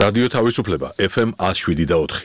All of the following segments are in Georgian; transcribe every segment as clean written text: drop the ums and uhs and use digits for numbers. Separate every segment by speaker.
Speaker 1: რადიო თავისუფლება FM 107.4.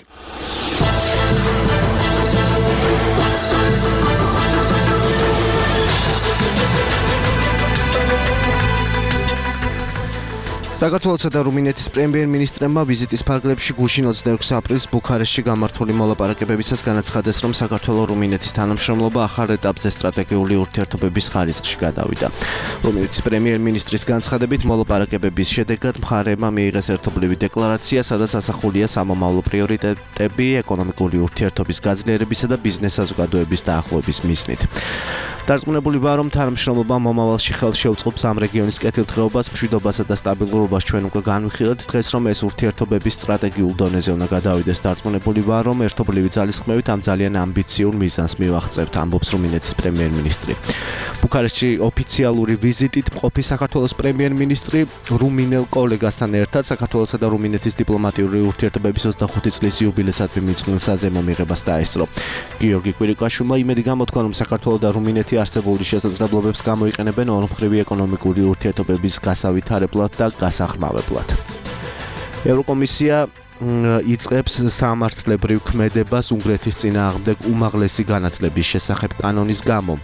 Speaker 2: საქართველოსა და რუმინეთის პრემიერ-მინისტრებმა ვიზიტის ფარგლებში გუშინ 26 აპრილს ბუქარესტში გამართული მოლაპარაკებებისას განაცხადეს, რომ საქართველო-რუმინეთის თანამშრომლობა ახალ ეტაპზე სტრატეგიული ურთიერთობების ხარისხში გადავიდა. რუმინეთის პრემიერ-მინისტრის განცხადებით, მოლაპარაკებების შედეგად მხარეებმა მიიღეს ერთობლივი დეკლარაცია, სადაც ასახულია სამომავლო პრიორიტეტები ეკონომიკური ურთიერთობის გაძლიერებისა და ბიზნეს საზოგადოების დაახლოების მიზნით. დარწმუნებული ვარ, რომ თანამშრომლობა მომავალში ხელს შეუწყობს ამ რეგიონის კეთილდღეობას, მშვიდობასა და სტაბილურობას ჩვენ უკვე განვიხილეთ დღეს, რომ ეს ურთიერთობების სტრატეგიულ დონეზე უნდა გადავიდეს. დარწმუნებული ვარ, რომ ერთობლივი ძალისხმევით ამ ძალიან ამბიციურ მიზანს მივაღწევთ, ამბობს რუმინეთის პრემიერ-მინისტრი. ბუქარესტში ოფიციალური ვიზიტით მყოფი საქართველოს პრემიერ-მინისტრი რუმინელ კოლეგასთან ერთად საქართველოსა და რუმინეთის დიპლომატიური ურთიერთობების 25 წლის იუბილესადმი მიწყვილ საზეიმო მიღებას დაესწრო. გიორგი კვირიკაშვილმა იმედი გამოთქვა, რომ საქართველო და რუმინეთი არსებული შესაძლებლობებს გამოიყენებენ ორმხრივი ეკონომიკური ურთიერთობების გასავითარებლად და გასახმავებლად. ევროკომისია იწყებს სამართლებრივ ქმედებას უნგრეთის წინააღმდეგ უმაღლესი განათლების შესახებ კანონის გამო.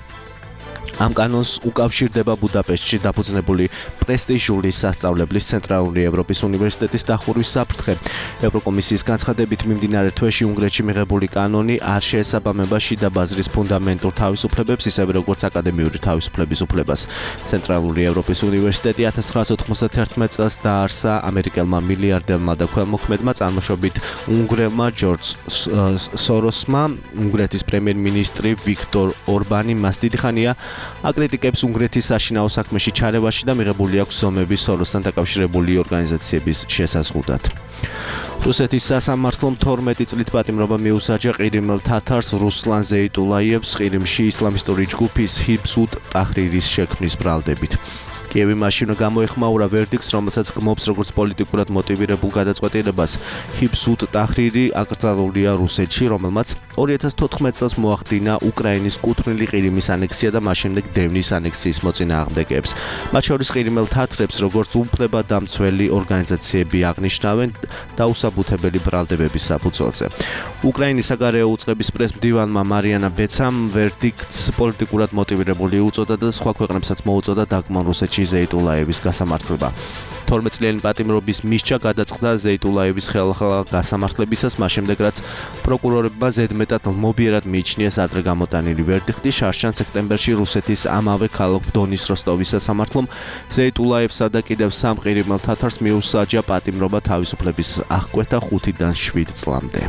Speaker 2: ამ კანონს უკავშირდება ბუდაპეშტში დაფუძნებული პრესტიჟული სასწავლებლის ცენტრალური ევროპის უნივერსიტეტის დახურვის საფრთხე. ევროკომისიის განცხადებით მიმდინარე თვეში უნგრეთში მიღებული კანონი არ შეესაბამება შიდა ბაზრის ფუნდამენტურ თავისუფლებებს, ისევე როგორც აკადემიური თავისუფლების უფლებას. ცენტრალური ევროპის უნივერსიტეტი 1991 წელს დაარსა ამერიკელმა მილიარდერმა და ქველმოქმედმა წარმოშობით უნგრელმა ჯორჯ სოროსმა. უნგრეთის პრემიერ-მინისტრი ვიქტორ ორბანი მას დიდი ხანია აკრიტიკებს უნგრეთის საშინაო საქმეში ჩარევაში და მიღებული აქვს ზომები სოროსთან დაკავშირებული ორგანიზაციების შესაზღუდად. რუსეთის სასამართლომ 12 წლით პატიმრობა მიუსაჯა ყირიმელ თათარს რუსლან ზეიტულაიევს ყირიმში ისლამისტური ჯგუფის ჰიბსუტ ტაჰრირის შექმნის ბრალდებით. კიევი მაშინ გამოეხმაურა ვერდიქტს, რომელსაც გმობს როგორც პოლიტიკურად მოტივირებულ გადაწყვეტილებას. ჰიბსუტ ტაჰრირი აკრძალულია რუსეთში, რომელმაც 2014 წელს მოახდინა უკრაინის კუთვნილი ყირიმის ანექსია და მას შემდეგ დევნის ანექსიის მოწინააღმდეგეებს. მათ შორის ყირიმელ თათრებს, როგორც უფლებადამცველი ორგანიზაციები აღნიშნავენ დაუსაბუთებელი ბრალდებების საფუძველზე. უკრაინის საგარეო უწყების პრეს-მდივანმა მარიანა ბეცამ ვერდიქტს პოლიტიკურად მოტივირებული უწოდა და სხვა ქვეყნებსაც მოუწოდა დაგმონ რუსეთში ზეიტულაევის გასამართლება. 12 წლიანი პატიმრობის მისჯა გადაწყდა ზეიტულაევის ხელახლა გასამართლებისას, მას შემდეგ რაც პროკურორებმა ზედმეტად ლმობიერად მიიჩნიეს ადრე გამოტანილი ვერდიქტი. შარშან სექტემბერში რუსეთის ამავე ქალაქ დონის როსტოვის სასამართლომ ზეიტულაევსა და კიდევ 3 ყირიმელ თათარს მიუსაჯა პატიმრობა თავისუფლების აღკვეთა 5-დან 7 წლამდე.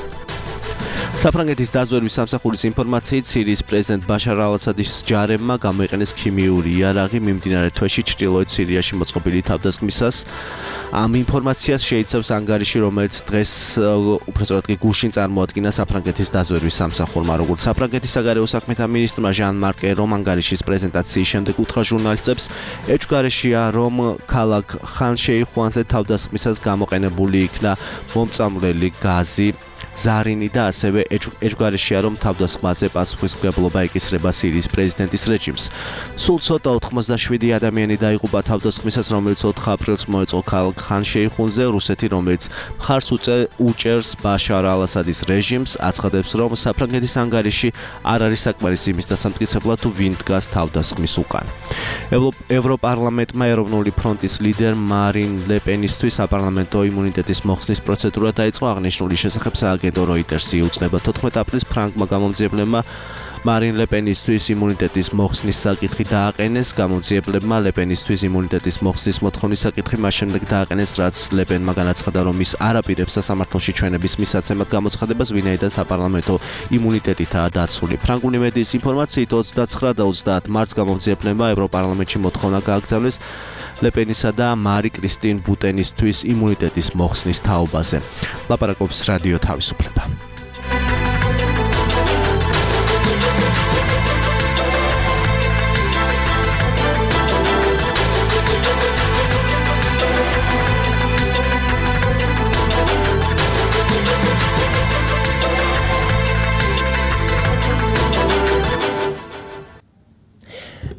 Speaker 2: საფრანგეთის დაზვერვის სამსახურის ინფორმაციით სირიის პრეზიდენტ ბაშარ ალ-ასადის ჯარებმა გამოიყენეს ქიმიური იარაღი მიმდინარე თვეში ჩრდილოეთ სირიაში მოწყობილი თავდასხმისას. ამ ინფორმაციას შეიცავს ანგარიში, რომელიც დღეს უბრალოდ გუშინ წარმოადგინა საფრანგეთის დაზვერვის სამსახურმა. როგორც საფრანგეთის საგარეო საქმეთა მინისტრმა ჟან-მარკ ერომ ანგარიშის პრეზენტაციის შემდეგ უთხრა ჟურნალისტებს, ეჭვგარეშეა, რომ ქალაქ ხან-შეიხუანზე თავდასხმისას გამოყენებული იქნა მომწამვლელი გაზი, ზარინი და ასევე ეჭვგარეშეა, რომ თავდასხმაზე პასუხისმგებლობა ეკისრება სირიის პრეზიდენტის რეჟიმს. სულ ცოტა 87 ადამიანი დაიღუპა თავდასხმისას, რომელიც 4 აპრილს მოეწყო ქალაქ ხან-შეიხუნზე. რუსეთი, რომელიც მხარს უჭერს ბაშარ ალ-ასადის რეჟიმს, აცხადებს, რომ საფრანგეთის ანგარიში არ არის საკმარისი იმის დასამტკიცებლად, თუ ვინ დგას თავდასხმის უკან. ევროპარლამენტმა ეროვნული ფრონტის ლიდერ მარინ ლე-პენისთვის საპარლამენტო იმუნიტეტის მოხსნის პროცედურა დაიწყო. აღნიშნული შესახებ სააგენტო როიტერსი იუწყება 14 აპრილს ფრანგმა გამომძიებლებმა მარინ ლე-პენისთვის იმუნიტეტის მოხსნის საკითხი დააყენეს. გამომძიებლებმა ლე-პენისთვის იმუნიტეტის მოხსნის მოთხოვნის საკითხი მას შემდეგ დააყენეს, რაც ლე-პენმა განაცხადა, რომ ის არ აპირებს სასამართლოში ჩვენების მისაცემად გამოცხადებას, ვინაიდან საპარლამენტო იმუნიტეტითაა დაცული. ფრანგული მედიის ინფორმაციით 29 და 30 მარტს გამომძიებლებმა ევროპარლამენტში მოთხოვნა გააგზავნეს ლე-პენისა და მარი კრისტინ ბუტენისთვის იმუნიტეტის მოხსნის თაობაზე. ლაპარაკობს რადიო თავისუფლება.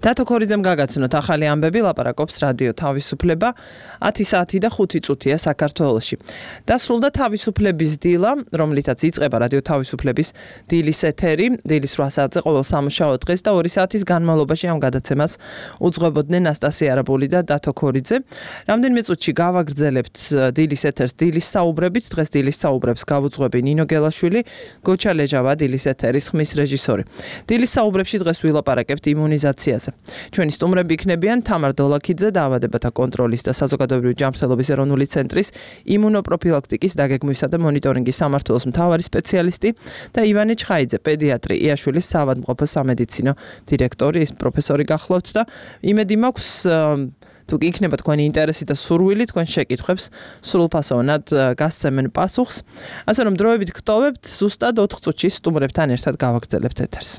Speaker 3: დათო ქორიძემ გაგაცნოთ ახალი ამბები, ლაპარაკობს რადიო თავისუფლება 10 საათი და 5 წუთია საქართველოში. დასრულდა თავისუფლების დილა, რომლითაც იწყება რადიო თავისუფლების დილის ეთერი, დილის 8 საათზე ყოველ სამუშაო დღეს და 2 საათის განმავლობაში ამ გადაცემას უძღვებოდნენ ნასტასია არაბული და დათო ქორიძე. რამდენიმე წუთში გავაგრძელებთ დილის ეთერს დილის საუბრებით, დღეს დილის საუბრებს გავუძღვები ნინო გელაშვილი, გოჩა ლეჟავა დილის ეთერის ხმის რეჟისორი. დილის საუბრებში დღეს ვილაპარაკებთ იმუნიზაციაზე. ჩვენი სტუმრები იქნებიან თამარ დოლაქიძე, დაავადებათა კონტროლის და საზოგადოებრივი ჯანმრთელობის ეროვნული ცენტრის იმუნოპროფილაქტიკის დაგეგმვისა და მონიტორინგის სამმართველოს მთავარი სპეციალისტი და ივანე ჩხაიძე, პედიატრი, იაშვილის საავადმყოფო სამედიცინო დირექტორი, ის პროფესორი გახლავთ და იმედი მაქვს თუ იქნება თქვენი ინტერესი და სურვილი, თქვენ შეკითხვებს სრულფასოვნად გასცემენ პასუხს. ასე რომ დროებით გტოვებთ, ზუსტად 4 წუთში სტუმრებთან ერთად გავაგრძელებთ ეთერს.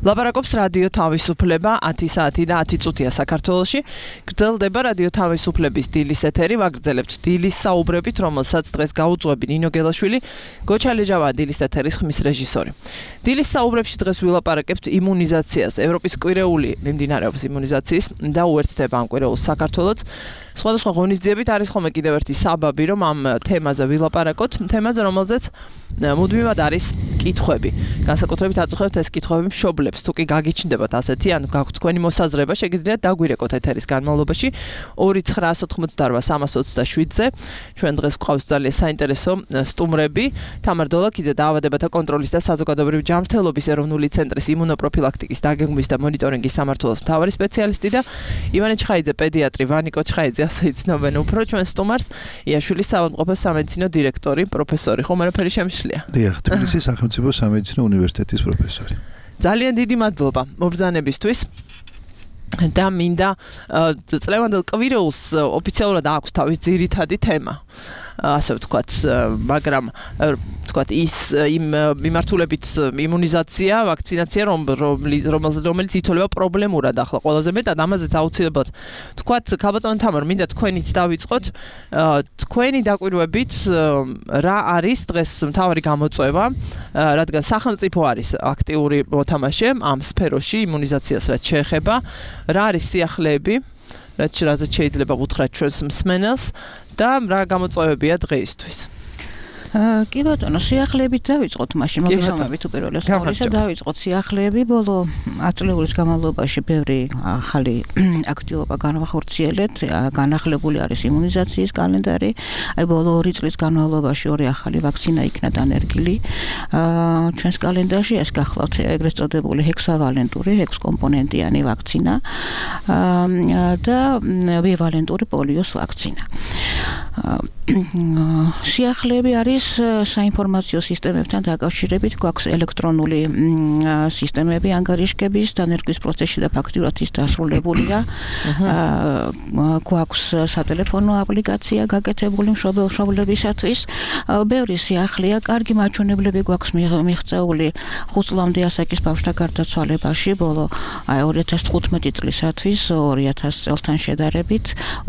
Speaker 3: ლაპარაკობს რადიო თავისუფლება 10 საათი და 10 წუთია საქართველოში. გრძელდება რადიო თავისუფლების დილის ეთერი, ვაგრძელებთ დილის საუბრებით, რომელსაც დღეს გაუძღვები ნინო გელაშვილი, გოჩალეჯავა დილის ეთერის ხმის რეჟისორი. დილის საუბრებში დღეს ვილაპარაკებთ იმუნიზაციას. ევროპის კვირეული მიმდინარეობს იმუნიზაციის და უერთდება ამ კვირეულს საქართველოც. სხვადასხვა ღონისძიებით არის ხოლმე კიდევ ერთი საბაბი, რომ ამ თემაზე ვილაპარაკოთ, თემაზე, რომელზეც მუდმივად არის კითხვები. განსაკუთრებით აწუხებთ ეს კითხვები მშობლებს. თუ კი გაგიჩნდებათ ასეთი, ან გაქვთ თქვენი მოსაზრება, შეგიძლიათ დაგვირეკოთ ეთერის განმავლობაში 2988327-ზე. ჩვენ დღეს გვყავს ძალიან საინტერესო სტუმრები. თამარ დოლაქიძე, დაავადებათა კონტროლის და საზოგადოებრივი ჯანმრთელობის ეროვნული ცენტრის იმუნოპროფილაქტიკის დაგეგმვის და მონიტორინგის სამმართველოს მთავარი სპეციალისტი და ივანე ჩხაიძე, პედიატრი, ვანიკო ჩხაიძე, ასე იცნობენ უფრო ჩვენ სტუმარს, იაშვილის საავადმყოფო სამედიცინო დირექტორი, პროფესორი. ხომ არაფერი შემშლია?
Speaker 4: დიახ, თბილისის სახელმწიფო სამედიცინო უნივერსიტეტის პროფესორი.
Speaker 3: ძალიან დიდი მადლობა მობრძანებისთვის. და მინდა წლევანდელ კვირეულს ოფიციალურად აქვს თავის ძირითადი თემა. ასე ვთქვათ, მაგრამ ვთქვათ ის იმ მიმართულებით იმუნიზაცია, ვაქცინაცია, რომელიც ითვლება პრობლემურად ახლა ყველაზე მეტად, ამაზეც აუცილებლად ვთქვათ, ქალბატონო თამარ, მინდა თქვენით დავიწყოთ. თქვენი დაკვირვებით რა არის დღეს მთავარი გამოწვევა, რადგან სახელმწიფო არის აქტიური მოთამაშე ამ სფეროში იმუნიზაციას რაც შეეხება, რა არის სიახლეები, რაზეც შეიძლება უთხრათ ჩვენს მსმენელს და რა გამოწვევებია დღეისთვის.
Speaker 5: კი ბატონო, სიახლეებით დავიწყოთ მაშინ, მოგესალმებით უპირველეს ყოვლისა, დავიწყოთ სიახლეები. ბოლო 10 წლების განმავლობაში ბევრი ახალი აქტივობა განვახორციელეთ, განახლებული არის იმუნიზაციის კალენდარი. აი ბოლო 2 წლის განმავლობაში 2 ახალი ვაქცინა იქნა დანერგილი. ჩვენს კალენდარში ეს გახლავთ ეგრეთ წოდებული ჰექსავალენტური, 6 კომპონენტიანი ვაქცინა და ბივალენტური პოლიოს ვაქცინა. სიახლეები არის საინფორმაციო სისტემებთან დაკავშირებით, გვაქვს ელექტრონული სისტემები ანგარიშგების დანერგვის პროცესში და ფაქტურად ის დასრულებულია. გვაქვს სატელეფონო აპლიკაცია გაკეთებული მშობლებისათვის. ბევრი სიახლეა, კარგი მაჩვენებლები გვაქვს მიღწეული 5 წლამდე ასაკის ბავშვთა გარდაცვალებაში, ბოლო 2015 წლისათვის 2000 წელთან შედარებით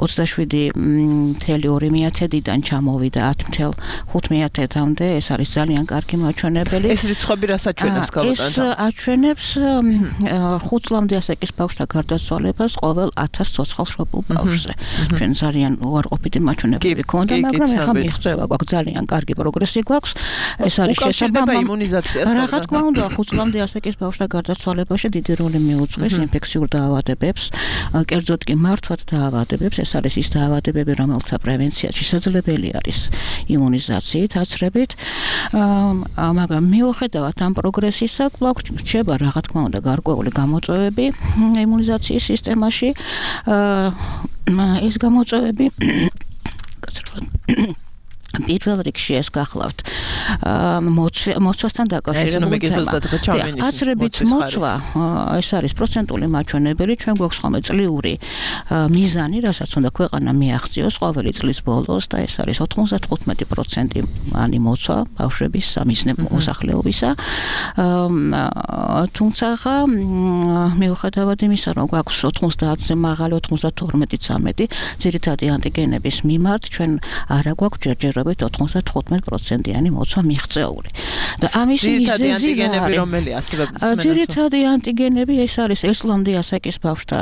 Speaker 5: 27.2%-დან ჩამოვიდა 10.5%-მდე. ეს არის ძალიან კარგი მაჩვენებელი.
Speaker 3: ეს რიცხვები რას აჩვენებს ქალბატონო?
Speaker 5: ეს აჩვენებს 5 წლამდე ასაკის ბავშვთა გარდაცვალებას ყოველ 1000 ცოცხალ შობილ ბავშვზე. ჩვენ ძალიან უარყოფითი მაჩვენებლები გქონდა, მაგრამ ეხლა მიღწევა გვაქვს, ძალიან კარგი პროგრესი გვაქვს. ეს არის
Speaker 3: შესაძლებელი იმუნიზაციას.
Speaker 5: რა თქმა უნდა, 5 წლამდე ასაკის ბავშვთა გარდაცვალებაში დიდი როლი მიუძღვის ინფექციურ დაავადებებს, კერძოდ კი მართვად დაავადებებს. ეს არის ის დაავადებები, რომელთა პრევენცია შესაძლებელი არის იმუნიზაციით, აცრებით, მაგრამ მიუხედავად ამ პროგრესისა, კვლავ რჩება რა თქმა უნდა გარკვეული გამოწვევები იმუნიზაციის სისტემაში. ეს გამოწვევები პირველ რიგში ეს გახლავთ მოცვასთან დაკავშირებული თემა. აცრებით მოცვა, ეს არის პროცენტული მაჩვენებელი, ჩვენ გვაქვს ხოლმე წლიური მიზანი, რასაც უნდა ქვეყანა მიაღწიოს ყოველი წლის ბოლოს და ეს არის 95%-იანი მოცვა ბავშვების მოსახლეობისა. თუმცა მიუხედავად იმისა, რომ გვაქვს 90-ზე მაღალი 92-13 ძირითადი ანტიგენების მიმართ, ჩვენ არა გვაქვს ჯერჯერობით 95%-იანი მოცვა მიღწეული. და ამის
Speaker 3: ძირითადი ანტიგენები რომელია?
Speaker 5: ძირითადი ანტიგენები ეს არის 1 წლამდე ასაკის ბავშვთა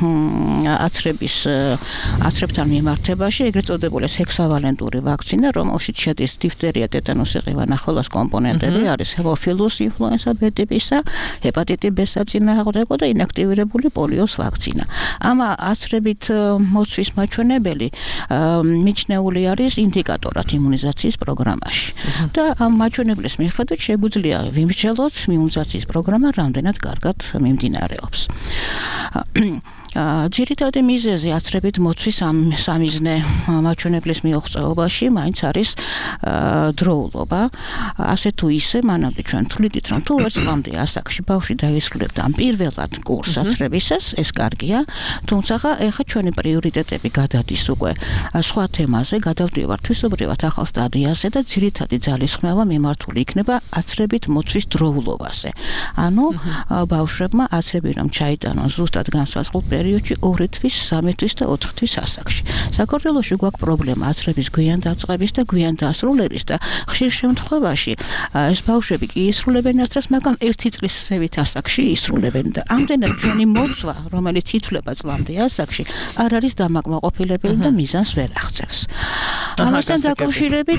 Speaker 5: აცრებთან მიმართებაში, ეგრეთ წოდებული ჰექსავალენტური ვაქცინა, რომელშიც შედის დიფტერია, ტეტანუსი, ყივანახევრას კომპონენტები, არის ჰემოფილუს ინფლუენსა B ტიპისა, ჰეპატიტი B საწინააღმდეგო და ინაქტივირებული პოლიოს ვაქცინა. ამ აცრებით მოცვის მაჩვენებელი მიჩნეული არის ინდიკატორად იმუნიზაციის პროგრამაში. და ამ მაჩვენებლის მიხედვით შეგვიძლია ვიმსჯელოთ იმუნიზაციის პროგრამა რამდენად კარგად მიმდინარეობს. ძირითადი მიზეზი აცრებით მოცვის სამიზნე მაჩვენებლის მიუღწევობაში მაინც არის დროულობა. ასე თუ ისე მანამდე ჩვენ თვლიდით, რომ თუ ერთ წლამდე ასაკში ბავშვი დაისრულებდა ამ პირველად კურსს აცრებისას, ეს კარგია, თუმცა ეხლა ჩვენი პრიორიტეტები გადადის უკვე სხვა თემაზე, გადავდივართ თვისობრივად ახალ სტადიაზე და ძირითადი ძალისხმევა მიმართული იქნება აცრებით მოცვის დროულობაზე. ანუ ბავშვებმა აცრები რომ ჩაიტანონ ზუსტად განსაზღვრულ პერიოდში 2 თვის, 3 თვის და 4 თვის ასაკში. საქართველოში გვაქვს პრობლემა აცრების გვიან დაწყების და გვიან დასრულების და ხშირ შემთხვევაში ეს ბავშვები კი ისრულებენ აცრას, მაგრამ 1 წლის ზევით ასაკში ისრულებენ და ამდენად ჩვენი მოცვა, რომელიც ითვლება წლამდე ასაკში, არ არის დამაკმაყოფილებელი და მიზანს ვერ აღწევს. ამასთან დაკავშირებით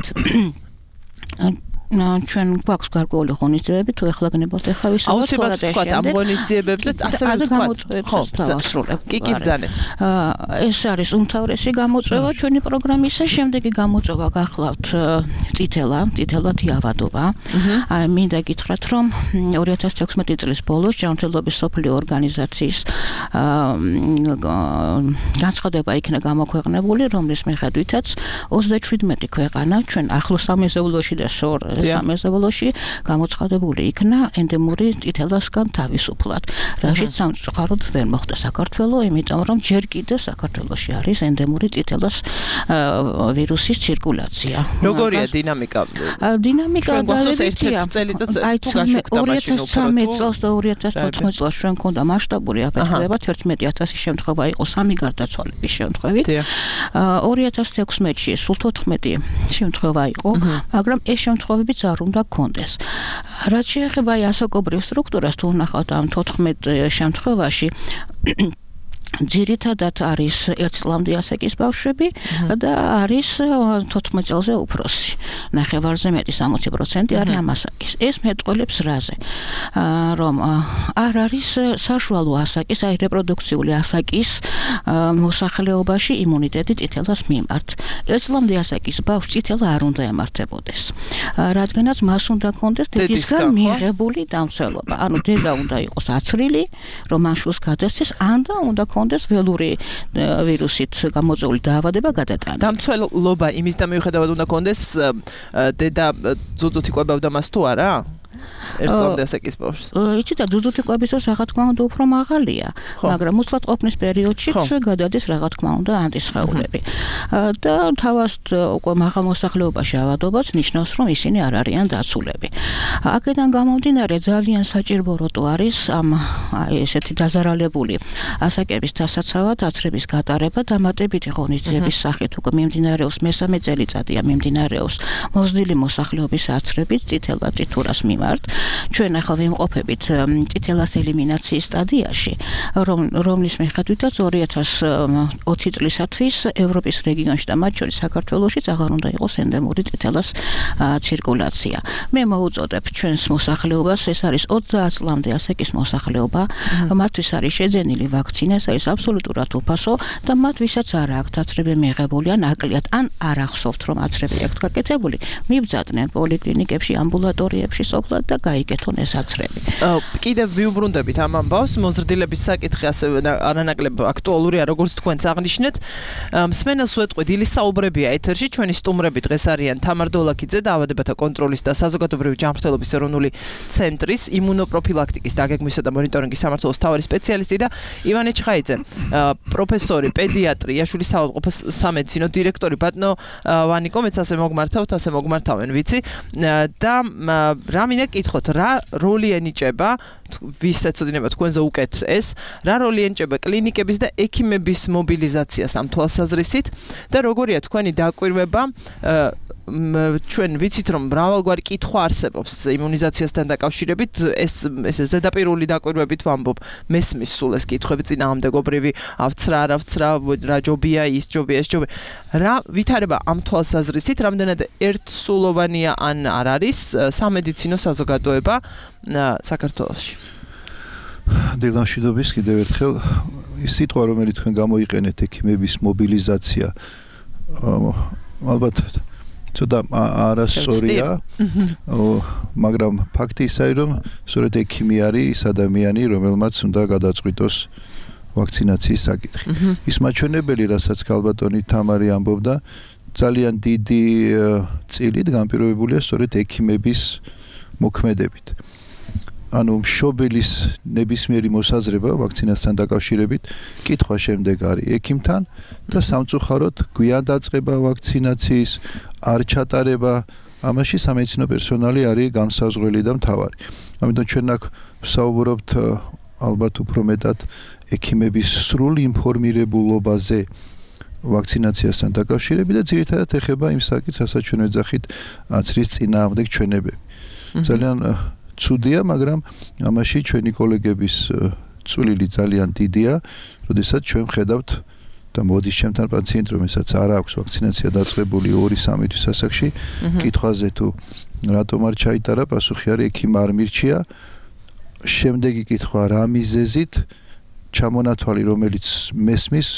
Speaker 5: ჩვენ გვაქვს გარკვეული ღონისძიებები, თუ ეხლა გნებავთ ეხლა ვისაუბროთ
Speaker 3: აუცილებლად ამ ღონისძიებებზე ასევე
Speaker 5: ვთქვათ.
Speaker 3: კი ბრძანეთ.
Speaker 5: ეს არის უმთავრესი გამოწვევა ჩვენი პროგრამისა, შემდეგი გამოწვევა გახლავთ წითელად იავადობა. მინდა გითხრათ, რომ 2016 წლის ბოლოს ჯანმრთელობის სოფლიო ორგანიზაციის განცხადება იქნა გამოქვეყნებული, რომლის მიხედვითაც 37 ქვეყანა ჩვენ ახლოს სამეზობლოში და სამეზობლოში გამოცხადებული იქნა ენდემური წითელასგან თავისუფლად. რაშიც სამწუხაროდ ვერ მოხდა საქართველოს, იმიტომ რომ ჯერ კიდევ საქართველოში არის ენდემური წითელას ვირუსის ცირკულაცია.
Speaker 3: როგორია დინამიკა?
Speaker 5: დინამიკა
Speaker 3: ერთ-ერთი წელიწადს თუ გაშვიკვდა მაშინ
Speaker 5: 2013 წელს და 2014 წელს ჩვენ მქონდა მასშტაბური აფეთქება, 11000 შემთხვევა იყო 3 გარდაცვალების შემთხვევით. 2016-ში სულ 14 შემთხვევა იყო, მაგრამ ეს შემთხვევები არ უნდა გქონდეს. რაც შეეხება ასაკობრივ სტრუქტურას, თუ ვნახავთ ამ 14 შემთხვევაში ძირითადად არის 1 წლამდე ასაკის ბავშვები და არის 14 წელზე უფროსი. ნახევარზე მეტი 60% არის ამ ასაკის. ეს მეტყველებს რაზე? რომ არ არის საშუალო ასაკის, აი რეპროდუქციული ასაკის მოსახლეობაში იმუნიტეტი წითელას მიმართ. 1 წლამდე ასაკის ბავშვს წითელა არ უნდა ემართებოდეს. რადგანაც მას უნდა კონდეს დედისგან მიღებული დამცველობა. ანუ დედა უნდა იყოს აცრილი, რომ ამ შულს გადასცეს, უნდა კონდეს ველური ვირუსით გამოწვეული დაავადება გადატანა.
Speaker 3: დამცველობა იმის და მიუხედავად უნდა კონდეს დედა ძუძუთი ყვებავდა მას თუ არა? 1 წლამდე ასაკის ბავშვს.
Speaker 5: იცით, ძუძუთი ყვების დროს რა თქმა უნდა უფრო მაღალია, მაგრამ მუცლად ყოფნის პერიოდშიც გადადის რა თქმა უნდა ანტისხეულები. და თავად უკვე მაღალ მოსახლეობაში ავადობას ნიშნავს, რომ ისინი არ არიან დაცულები. აქედან გამომდინარე ძალიან საჭიროა არის ამ ესეთი დაზარალებული ასაკების დასაცავად აცრების გატარება დამატებითი ღონისძიების სახით უკვე მიმდინარეობს მესამე წელიწადია მიმდინარეობს მოზრდილი მოსახლეობის აცრებით წითელა წითურას მიმართ. ჩვენ ახლა ვიმყოფებით წითელას ელიმინაციის სტადიაში, რომლის მიხედვითაც 2020 წლისათვის ევროპის რეგიონში და მათ შორის საქართველოში აღარ უნდა იყოს ენდემური წითელას ცირკულაცია. მე მოუწოდებ ჩვენს მოსახლეობას, ეს არის 30 წლამდე ასაკის მოსახლეობა, მათთვის არის შეძენილი ვაქცინა, ეს არის აბსოლუტურად უფასო და მათ ვისაც არ აქვთ აცრები მიღებული ან აკლიათ ან არ ახსოვთ რომ აცრები აქვთ გაკეთებული, მიბრძადნენ პოლიკლინიკებში, ამბულატორიებში სოფლად და გაიკეთონ ეს აცრები.
Speaker 3: კიდევ ვიუბრუნდებით ამ ამბავს, მოზრდილების საკითხი ასევე არანაკლებ აქტუალურია, როგორც თქვენც აღნიშნეთ. მსმენელს ვეტყვი, დილის საუბრებია ეთერში, ჩვენი სტუმრები დღეს არიან თამარ დოლაქიძე, დაავადებათა კონტროლის და საზოგადოებრივი ჯანმრთელობის ეროვნული ცენტრის იმუნოპროფილაქტიკის დაგეგმვისა და მონიტორინგის სამმართველოს მთავარი სპეციალისტი და ივანე ჩხაიძე, პროფესორი, პედიატრი, იაშულის საავადმყოფოს სამედიცინო დირექტორი. ბატონო ვანიკო, მეც ასე მოგმართავთ, ასე მოგმართავენ, ვიცი. და რა მინდა გითხოთ, რა როლი ენიჭება, ვისაც ოდინება თქვენზე უკეთ ეს, რა როლი ენიჭება კლინიკების და ექიმების მობილიზაციას ამ თვალსაზრისით და როგორია თქვენი დაკვირვება? ჩვენ ვიცით რომ მრავალგვარი კითხვა არსებობს იმუნიზაციასთან დაკავშირებით, ეს ზედაპირული დაკვირვებით ვამბობ, მესმის სულ ეს კითხვები წინააღმდეგობრივი, ავცრა, არ ავცრა, რა ჯობია, ის ჯობია, ეს ჯობია. რა ვითარება ამ თვალსაზრისით, რამდენად ერთსულოვანია ან არ არის სამედიცინო საზოგადოება საქართველოში?
Speaker 4: დილამშვიდობის კიდევ ერთხელ ის სიტყვა, რომელიც თქვენ გამოიყენეთ, ექიმების მობილიზაცია, ალბათ ცოტა არასწორია, მაგრამ ფაქტი ისაა, რომ სწორედ ექიმი არის ის ადამიანი, რომელმაც უნდა გადაწყვიტოს ვაქცინაციის საკითხი. ის მაჩვენებელი, რასაც ქალბატონი თამარი ამბობდა, ძალიან დიდი წილით განპირობებულია სწორედ ექიმების მოქმედებით. ანუ მშობელის ნებისმიერი მოსაზრება ვაქცინასთან დაკავშირებით კითხვა შემდეგ არის ექიმთან და სამწუხაროდ გვიან დაწყება ვაქცინაციის არ ჩატარება ამაში სამედიცინო პერსონალი არის განსაზღვრელი და მთავარი. ამიტომ ჩვენ აქ ვსაუბრობთ ალბათ უფრო მეტად ექიმების სრულ ინფორმირებულობაზე ვაქცინაციასთან დაკავშირებით და ძირითადად ეხება იმ საკითხს, რასაც ჩვენ ვეძახით აცრის წინააღმდეგ ჩვენებები. ძალიან ცუდია, მაგრამ ამაში ჩვენი კოლეგების წვლილი ძალიან დიდია, როდესაც ჩვენ ვხედავთ და მოდის ჩემთან პაციენტი, რომელსაც არ აქვს ვაქცინაცია დაწყებული 2-3 თვის ასაკში, კითხვაზე თუ რატომ არ ჩაიტარა, პასუხი არის ექიმმა არ მირჩია. შემდეგი კითხვა რა მიზეზით ჩამონათვალი, რომელიც მესმის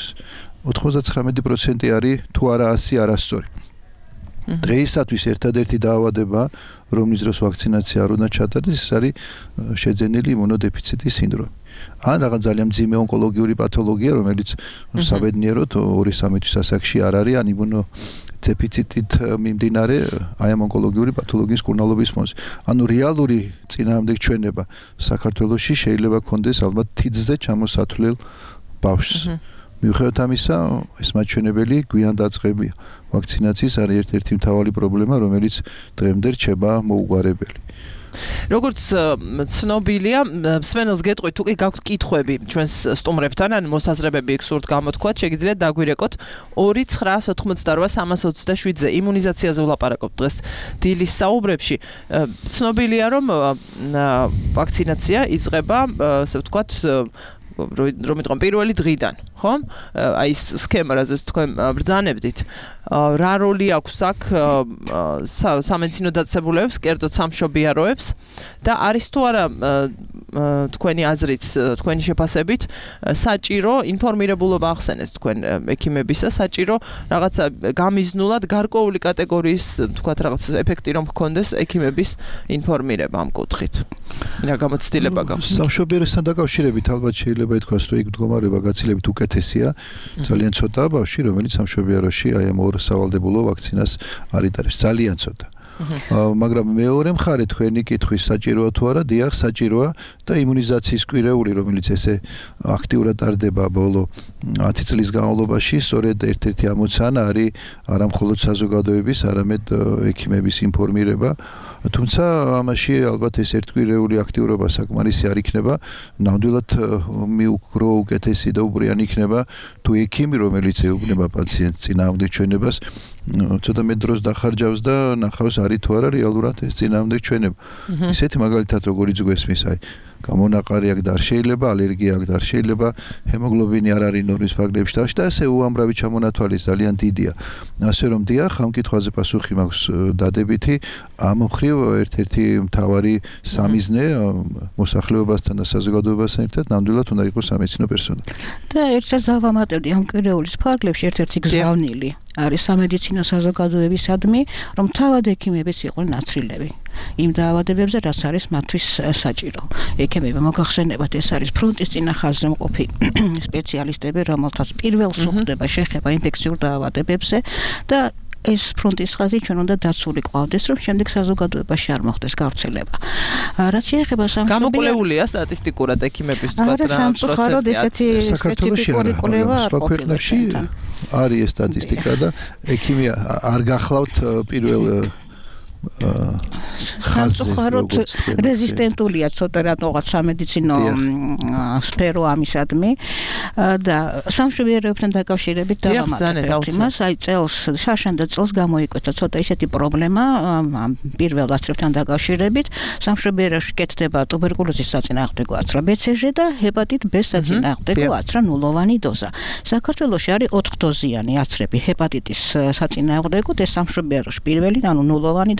Speaker 4: 99% არის თუ არა 100 არასწორი. დღეისათვის ერთადერთი დაავადება, რომლის დროს ვაქცინაცია არ უნდა ჩატარდეს, ის არის შეძენილი იმუნოდეფიციტის სინდრომი. ან რაღაც ძალიან მძიმე ონკოლოგიური პათოლოგია, რომელიც საბედნიეროდ 2-3 თვის ასაკში არ არის, ან იმუნოდეფიციტით მიმდინარე აი ამ ონკოლოგიური პათოლოგიის კურნალობის მონზე. ანუ რეალური წინააღმდეგ ჩვენება საქართველოში შეიძლება გქონდეს ალბათ თითზე ჩამოსათვლელ ბავშვს. მიუხედავად ამისა, ეს მაჩვენებელი გვიან დაწყებია. ვაქცინაციის არის ერთ-ერთი მთავარი პრობლემა, რომელიც დღემდე რჩება მოუგვარებელი.
Speaker 3: როგორც ცნობილია, სვენელს გეტყვით, თუ კი გაქვთ კითხვები ჩვენს სტუმრებთან, ან მოსაზრებები გსურთ გამოთქვათ, შეგიძლიათ დაგვირეკოთ 2-988-327-ზე. იმუნიზაციაზე ვლაპარაკობთ დღეს დილის საუბრებში. ცნობილია, რომ ვაქცინაცია იწყება, ასე ვთქვათ, რომ იტყვი პირველი დღიდან, ხო? აი ეს სქემა, რაზეც თქვენ ბრძანებდით. რა როლი აქვს აქ სამედიცინო დაწესებულებებს, კერძოდ სამშობიაროებს და არის თუ არა თქვენი აზრით, თქვენი შეფასებით საჭირო ინფორმირებულობა ახსენეთ თქვენ ექიმებისა, საჭირო რაღაცა გამიზნულად გარკვეული კატეგორიის, თქვათ რაღაც ეფექტი რომ გქონდეს ექიმების ინფორმირება ამ კუთხით. რა გამოცდილება გაქვს?
Speaker 4: სამშობიაროსთან დაკავშირებით ალბათ შეიძლება ითქვას, რომ იქ მდგომარეობა გაცილებით უკეთესია. ძალიან ცოტაა ბავშვი, რომელიც სამშობიაროში აი ამ ორ სავალდებულო ვაქცინას არ იტარებს. ძალიან ცოტა. მაგრამ მეორე მხარე თქვენი კითხვის საჭიროა თუ არა, დიახ, საჭიროა და იმუნიზაციის კვირეული, რომელიც ესე აქტიურად ტარდება ბოლო 10 წლის განმავლობაში, სწორედ ერთ-ერთი ამოცანა არის არა მხოლოდ საზოგადოების, არამედ ექიმების ინფორმირება. თუმცა ამაში ალბათ ეს ერთკვირეული აქტიურობა საკმარისი არ იქნება, ნამდვილად მიუგრო უკეთესი და უბრიანი იქნება თუ ექიმი, რომელიც ეუბნება პაციენტს წინააღმდეგ ჩვენებას, ცოტა მეტ დროს დახარჯავს და ნახავს არის თუ არა რეალურად ეს წინააღმდეგ ჩვენება. ისეთი მაგალითად როგორიც გვესმის, აი გამონაყარი აქ და არ შეიძლება, ალერგია აქ და არ შეიძლება, ჰემოგლობინი არ არის ნორმის ფარგლებში და ასე უამრავი ჩამონათვალი ძალიან დიდია. ასე რომ დიახ, ამ კითხვაზე პასუხი მაქვს დადებითი. ამ მხრივ ერთ-ერთი მთავარი სამიზნე მოსახლეობასთან და საზოგადოებასთან ერთად ნამდვილად უნდა იყოს სამედიცინო პერსონალი.
Speaker 5: და ერთსაც დავამატებდი ამ კვირეულის ფარგლებში ერთ-ერთი გზავნილი არის სამედიცინო საზოგადოებისადმი, რომ თავად ექიმებიც იყვნენ ნაცრილები იმ დაავადებებზე, რაც არის მათთვის საჭირო. ექიმები მოგახსენებათ, ეს არის ფრონტის წინა ხაზზე მყოფი სპეციალისტები, რომელთაც პირველ სუხდება შეხება ინფექციურ დაავადებებზე და ეს ფრონტის ხაზი ჩვენ უნდა დაცული ყავდეს, რომ შემდეგ საზოგადოებაში არ მოხდეს გავრცელება. რაც შეეხება
Speaker 3: გამოკვლეულია სტატისტიკურად ექიმების თქვათ რა
Speaker 5: სამწუხაროდ ესეთი
Speaker 4: საქართველოში ქვეყნებში არის ეს სტატისტიკა და ექიმი არ გახლავთ პირველ
Speaker 5: სამწუხაროდ რეზისტენტულია ცოტა რატოღაც სამედიცინო სფერო ამისადმი და სამშობიაროებთან დაკავშირებით დავამატებთ იმას, აი წელს შაშანდა წელს გამოიკვეთა ცოტა ისეთი პრობლემა პირველ აცრებთან დაკავშირებით, სამშობიაროში კეთდება ტუბერკულოზის საწინააღმდეგო აცრა BCG და ჰეპატიტ B საწინააღმდეგო აცრა ნულოვანი დოზა. საქართველოში არის 4 დოზიანი აცრები ჰეპატიტის საწინააღმდეგო, ეს სამშობიაროში პირველი, ანუ ნულოვანი დოზა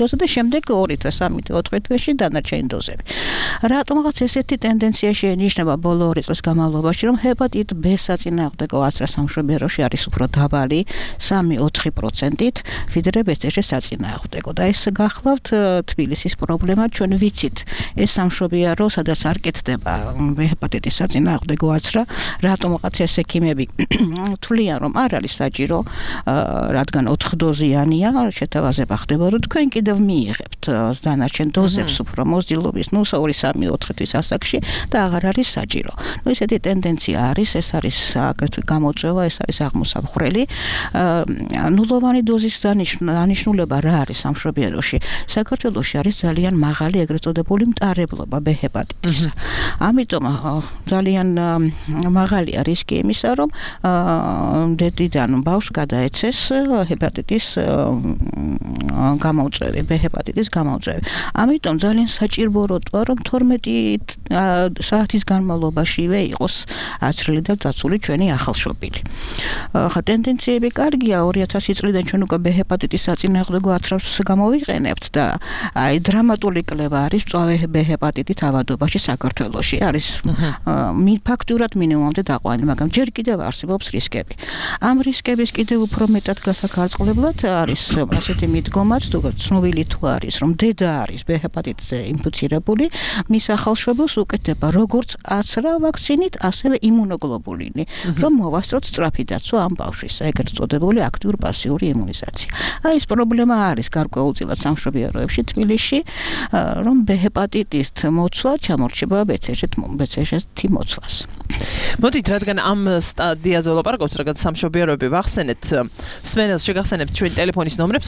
Speaker 5: დოზა და შემდეგ 2 თვე, 3 თვე, 4 თვეში დანარჩენი დოზები. რატომღაც ესეთი ტენდენცია შეინიშნება ბოლო 2 წლის განმავლობაში, რომ ჰეპატიტ B-ს საწინააღმდეგო აცრა სამშობლოში არის უფრო დაბალი 3-4%-ით, ვიდრე BC-ში საწინააღმდეგო. და ეს გახლავთ თბილისის პრობლემა, ჩვენ ვიცით, ეს სამშობლო, სადაც არ კეთდება ჰეპატიტის საწინააღმდეგო აცრა, რატომღაც ეს ექიმები თვლიან, რომ არ არის საჭირო, რადგან 4 დოზიანია, შეთავაზება ხდება, რომ თქვენ კიდევ მიიღებთ დანარჩენ დოზებს უფრო მოსდილობის, 2-3-4 თვის ასაკში და აღარ არის საჭირო. ესეთი ტენდენცია არის, ეს არის აგრეთვე გამოწვევა, ეს არის აღმოსავლელი. ნულოვანი დოზის დანიშნულება რა არის სამშობლოში? საქართველოში არის ძალიან მაღალი ეგრეთ წოდებული მტარებლობა B ჰეპატიტისა. ამიტომ ძალიან მაღალია რისკი იმისა, რომ დედიდან ბავშვს გადაეცეს ჰეპატიტის გამომწვევი, B ჰეპატიტის გამომწვევი. ამიტომ ძალიან საჭირო როტოა, რომ 12 საათის განმავლობაშივე იყოს აცრილი და დაცული ჩვენი ახალშობილი. ხა ტენდენციები კარგია, 2000 წლიდან ჩვენ უკვე B ჰეპატიტის საწინააღმდეგო აცრავს გამოვიყენებთ და აი დრამატული კლება არის მწვავე B ჰეპატიტით ავადობაში საქართველოში. არის ფაქტურად მინიმუმამდე დაყვანილი, მაგრამ ჯერ კიდევ არსებობს რისკები. ამ რისკების კიდევ უფრო მეტად გასაკარწყლებლად არის ასეთი მიდგომაც, თუ ცნობილი თუ არის, რომ დედა არის B ჰეპატიტზე ინფიცირებული, მის ახალშობილს უკეთდება როგორც აცრა ვაქცინით, ასევე იმუნოგლობულინი, რომ მოვასწროთ სწრაფი დაცვა ამ ბავშვის, ეგრეთ წოდებული აქტიურ-პასიური იმუნიზაცია. აი ეს პრობლემა არის გარკვეულწილად სამშობლოებში თბილისში, რომ B ჰეპატიტის მოცვა ჩამორჩება BC-ში მოცვას.
Speaker 3: მოდით, რადგან ამ სტადიაზე ვლაპარაკობთ, რადგან სამშობლოები ვახსენეთ, სვენელს შეგახსენებთ ჩვენ ტელეფონის ნომრებს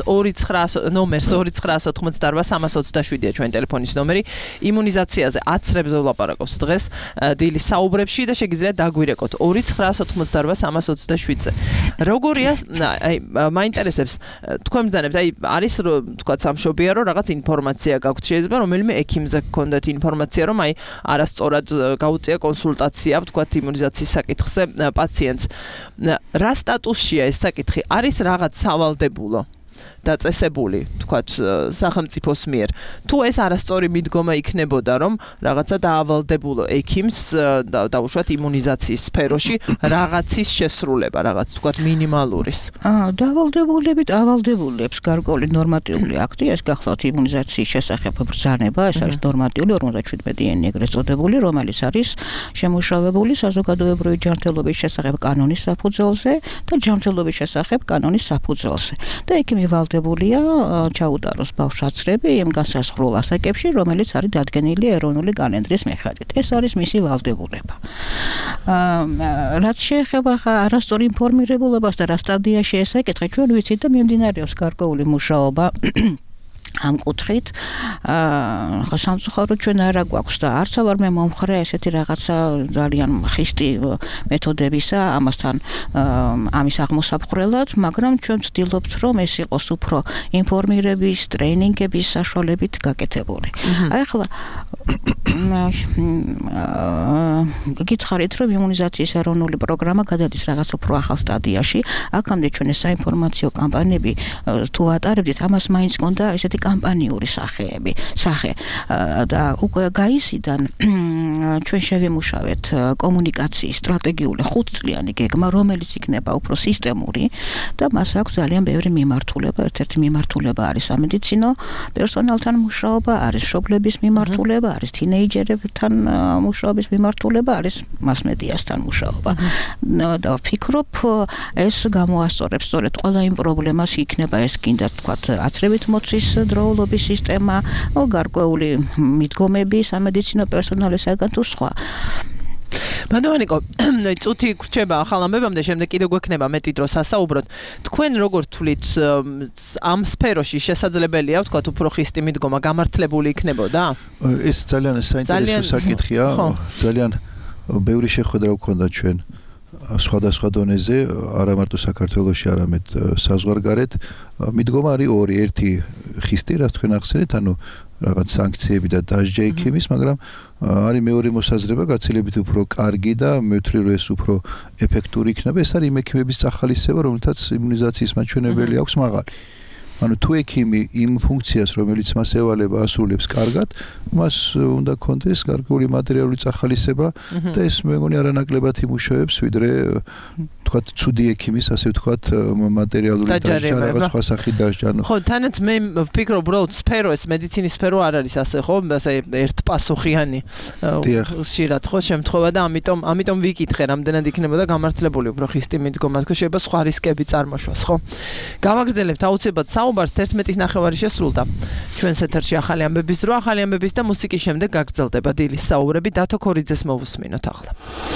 Speaker 3: 290-98-327-ია ჩვენ ტელეფონის ნომერი. იმუნიზაციაზე აცრებზე ვლაპარაკობთ დღეს დილის საუბრებში და შეგიძლიათ დაგვირეკოთ 290-98-327-ზე. როგორია, აი მაინტერესებს თქვენ ბრძანებთ, აი არის თქვა სამშობლო რომ რაღაც ინფორმაცია გაქვთ, შეიძლება რომელიმე ექიმზე გქონდეთ ინფორმაცია, რომ აი არასწორად გაუწია კონსულტაცია, თქვა იმუნიზაციის საკითხზე პაციენტს. რა სტატუსშია ეს საკითხი? არის რაღაც სავალდებულო დაწესებული, თქვათ, სახელმწიფოს მიერ. თუ ეს არასწორი მიდგომა იქნებოდა, რომ რაღაცა დაავალდებულო ექიმს დაუშვათ იმუნიზაციის სფეროში რაღაცის შესრულება, რაღაც თქვათ მინიმალურის. დავალდებულებს გარკვეული ნორმატიული აქტი, ეს გახლავთ იმუნიზაციის შესახებ ბრძანება, ეს არის ნორმატიული 57-იანი ეგრეთ წოდებული, რომელიც არის შემუშავებული საზოგადოებრივი ჯანმრთელობის შესახებ კანონის საფუძველზე და ჯანმრთელობის შესახებ კანონის საფუძველზე. და ექიმი ვალდებულია ჩაუტაროს ბავშვს აცრები იმ განსაზღვრულ ასაკებში, რომელიც არის დადგენილი ეროვნული კალენდრის მიხედვით. ეს არის მისი ვალდებულება. რაც შეეხება არასწორ ინფორმირებულობას და რა სტადიაში ეს საკითხი, ჩვენ ვიცით და მიმდინარეობს გარკვეული მუშაობა ამ კუთხით. სამწუხაროდ ჩვენ არა გვაქვს და არც ვარ მე მომხრე ესეთი რაღაცა ძალიან ხისტი მეთოდებისა ამასთან ამის აღმოსაფხრელად, მაგრამ ჩვენ ვცდილობთ, რომ ეს იყოს უფრო ინფორმირების, ტრეინინგების საშუალებით გაკეთებული. აი ახლა გითხარით, რომ იმუნიზაციის ეროვნული პროგრამა გადადის რაღაც უფრო ახალ სტადიაში. აქამდე ჩვენ ეს საინფორმაციო კამპანიები თუ ატარებდით, ამას მაინც გქონდა ესეთი კამპანიური სახე და უკვე გაისიდან ჩვენ შევიმუშავეთ კომუნიკაციის სტრატეგიული 5-წლიანი გეგმა, რომელიც იქნება უფრო სისტემური და მას აქვს ძალიან ბევრი მიმართულება. ერთ-ერთი მიმართულება არის სამედიცინო პერსონალთან მუშაობა, არის მშობლების მიმართულება, არის თინეიჯერებთან მუშაობის მიმართულება, არის მასმედიასთან მუშაობა. და ვფიქრობ, ეს გამოასწორებს სწორედ ყველა იმ პრობლემას, იქნება ეს კიდე თქვათ აცრებით მოცვის დროულობის სისტემა, გარკვეული მიდგომები სამედიცინო პერსონალისაგან თუ სხვა. ბანდოვანიკო, წუთი გრჩება ახალ ამბებამდე, შემდეგ კიდევ გვექნება მეტი დრო სასაუბროთ. თქვენ როგორ თვლით, ამ სფეროში შესაძლებელია, ვთქვათ, უფრო ხისტი მიდგომა გამართლებული იქნებოდა?
Speaker 4: ეს ძალიან საინტერესო საკითხია, ძალიან ბევრი შეხვედრა გვქონდა ჩვენ სხვადასხვა დონეზე, არა მარტო საქართველოში, არამედ საზღვარგარეთ. მიდგომა არის ორი, ერთი ხისტი, რაც თქვენ ახსენეთ, ანუ რაღაც სანქციები და დასჯა ექიმის, მაგრამ არის მეორე მოსაზრება, გაცილებით უფრო კარგი და მე ვთვლი, რომ ეს უფრო ეფექტური იქნება. ეს არის იმ ექიმების წახალისება, რომელთაც იმუნიზაციის მაჩვენებელი აქვს მაღალი. ანუ თუ ექიმი იმ ფუნქციას, რომელიც მას ევალება, ასრულებს კარგად, მას უნდა კონდეს გარკვეული მატერიალური წახალისება და ეს მე მგონი არანაკლებად იმუშავებს, ვიდრე თქვათ ცუდი ექიმის, ასე ვთქვათ, მატერიალური დასჯა რაღაც სხვა სახით დასჯა.
Speaker 3: ხო, თანაც მე ვფიქრობ, რომ სფერო ეს მედიცინის სფერო არ არის ასე, ხო? ასე ერთპასუხიანი ხშირად ხო შემთხვევა და ამიტომ ვიკითხე, რამდენად იქნებოდა გამართლებული უფრო ხისტი მიდგომა, თქო შეიძლება სხვა რისკები წარმოშვას, ხო? გავაგრძელებთ აუცილებლად საუბარს 11:09 შესრულდა. ჩვენს ეთერში ახალი ამბების დრო, ახალი ამბების და მუსიკის შემდეგ გაგრძელდება დილის საუბრები. დათო ქორიძეს მოვუსმინოთ ახლა.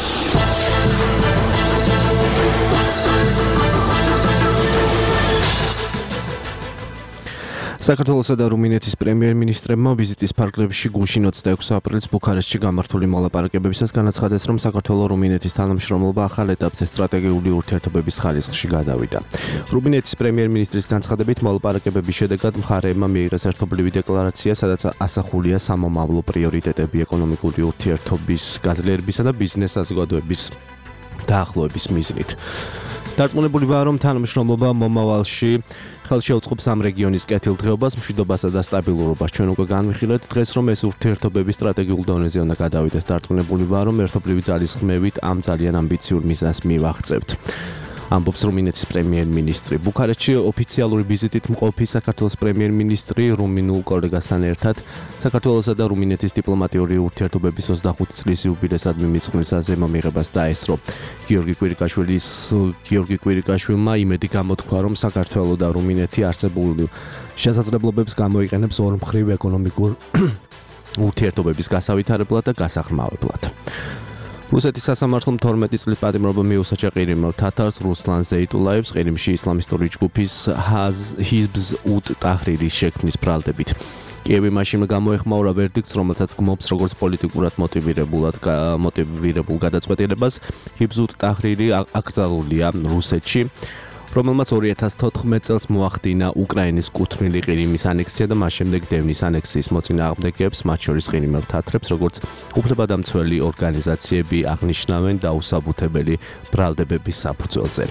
Speaker 2: საქართველოსა და რუმინეთის პრემიერ-მინისტრებმა ვიზიტის ფარგლებში გუშინ 26 აპრილს ბუქარესტში გამართული მოლაპარაკებებისას განაცხადეს, რომ საქართველო-რუმინეთის თანამშრომლობა ახალ ეტაპზე სტრატეგიული ურთიერთობების ხარისხში გადავიდა. რუმინეთის პრემიერ-მინისტრის განცხადებით, მოლაპარაკებების შედეგად მხარეებმა მიიღეს ერთობლივი დეკლარაცია, სადაც ასახულია სამომავლო პრიორიტეტები ეკონომიკური ურთიერთობის გაძლიერებისა და ბიზნეს საზოგადოების დაახლოების მიზნით. დარწმუნებული ვარ, რომ თანამშრომლობა მომავალში ხელს შეუწყობს ამ რეგიონის კეთილდღეობას, მშვიდობასა და სტაბილურობას. ჩვენ უკვე განვიხილეთ დღეს, რომ ეს ურთიერთობები სტრატეგიულ დონეზე უნდა გადავიდეს. დარწმუნებული ვარ, რომ ერთობლივი ძალის ხმევით ამ ძალიან ამბიციურ მიზანს მივაღწევთ. ამბობს რუმინეთის პრემიერ-მინისტრი. ბუქარესტში ოფიციალური ვიზიტით მყოფი საქართველოს პრემიერ-მინისტრი რუმინულ კოლეგასთან ერთად საქართველოსა და რუმინეთის დიპლომატიური ურთიერთობების 25 წლის იუბილეისადმი მიწყნისაზე მომიღებას დაესწრო. გიორგი კვირიკაშვილმა იმედი გამოთქვა, რომ საქართველო და რუმინეთი არსებული შესაძლებლობებს გამოიყენებს ორმხრივ ეკონომიკურ ურთიერთობების გასავითარებლად და გასახმავებლად. რუსეთის სასამართლომ 12 წლის პატიმრობა მიუსაჯა ყირიმელ თათარს რუსლან ზეიტულაევს ყირიმში ისლამისტური ჯგუფის ჰიზბ უტ ტაჰრირის შექმნის ბრალდებით. კიევი მაშინვე გამოეხმაურა ვერდიქტს, რომელსაც გმობს როგორც პოლიტიკურად მოტივირებულ გადაწყვეტილებას. ჰიზბ უტ ტაჰრირი აკრძალულია რუსეთში, რომელმაც 2014 წელს მოახდინა უკრაინის კუთვნილი ყირიმის ანექსია და მას შემდეგ დევნის ანექსიის მოწინააღმდეგეებს, მათ შორის ყირიმელ თათრებს, როგორც უფლებადამცველი ორგანიზაციები აღნიშნავენ დაუსაბუთებელი ბრალდებების საფუძველზე.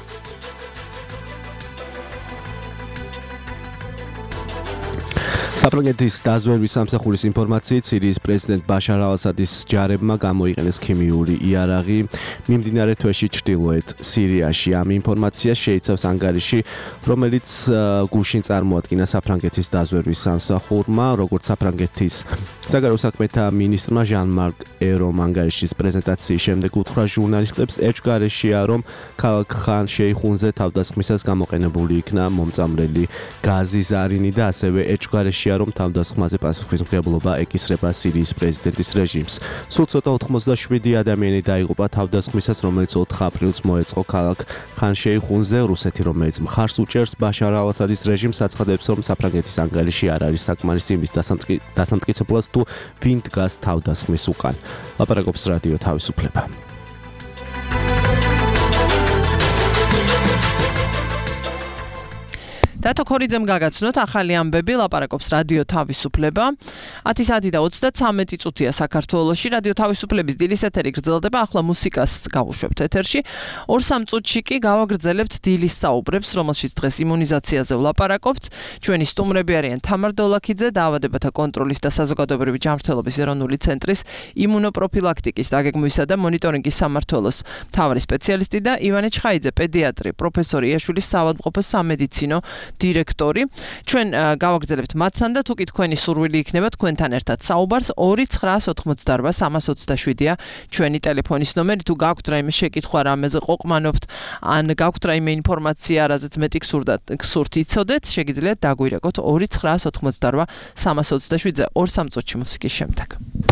Speaker 2: საფრანგეთის დაზვერვის სამსახურის ინფორმაციით, სირიის პრეზიდენტ ბაშარ ალ-ასადის ჯარებმა გამოიყენეს ქიმიური იარაღი მიმდინარე თვეში ჩრდილოეთ სირიაში. ამ ინფორმაციას შეიცავს ანგარიში, რომელიც გუშინ წარმოადგინა საფრანგეთის დაზვერვის სამსახურმა, როგორც საფრანგეთის საგარეო საქმეთა მინისტრმა ჟან-მარკ ერომ ანგარიშის პრეზენტაციის შემდეგ უთხრა ჟურნალისტებს, ეჭვგარეშეა, რომ ქალაქ ხან შეიხუნზე თავდასხმისას გამოყენებული იქნა მომწამლელი გაზი ზარინი და ასევე ეჭვგარეშეა, რომ თავდასხმაზე პასუხისმგებლობა ეკისრება სირიის პრეზიდენტის რეჟიმს. სულ ცოტა 87 ადამიანი დაიღუპა თავდასხმისას, რომელიც 4 აპრილს მოეწყო ქალაქ ხან-შეიხუნზე. რუსეთი, რომელიც მხარს უჭერს ბაშარ ალ-ასადის რეჟიმს, აცხადებს, რომ საფრანგეთის ანგარიში არ არის საკმარისი იმის დასამტკიცებლად, თუ ვინ დგას თავდასხმის უკან. ლაპარაკობს რადიო თავისუფლება.
Speaker 3: დათო ქორიძემ გაგაცნოთ ახალი ამბები, ლაპარაკობს რადიო თავისუფლება. 10 საათი და 33 წუთია საქართველოში. რადიო თავისუფლების დილის ეთერი გრძელდება. ახლა მუსიკას გავუშვებთ ეთერში. 2-3 წუთში კი გავაგრძელებთ დილის საუბრებს, რომელშიც დღეს იმუნიზაციაზე ვლაპარაკობთ. ჩვენი სტუმრები არიან თამარ დოლაქიძე, დაავადებათა კონტროლის და საზოგადოებრივი ჯანმრთელობის ეროვნული ცენტრის იმუნოპროფილაქტიკის დაგეგმვისა და მონიტორინგის სამმართველოს მთავარი სპეციალისტი და ივანე ჩხაიძე, პედიატრი, პროფესორი იაშვილის საავადმყოფოს სამედიცინო დირექტორი. ჩვენ გავაგრძელებთ მათთან და თუ კი თქვენი სურვილი იქნება თქვენთან ერთად საუბარს 2998327-ია ჩვენი ტელეფონის ნომერი. თუ გაქვთ რაიმე შეკითხვა, რამეზე ყოყმანობთ, ან გაქვთ რაიმე ინფორმაცია, რაზეც მეტი გსურთ იცოდეთ, შეგიძლიათ დაგვირეკოთ 2998327-ზე 2-3 წუთში მუსიკის შემდეგ.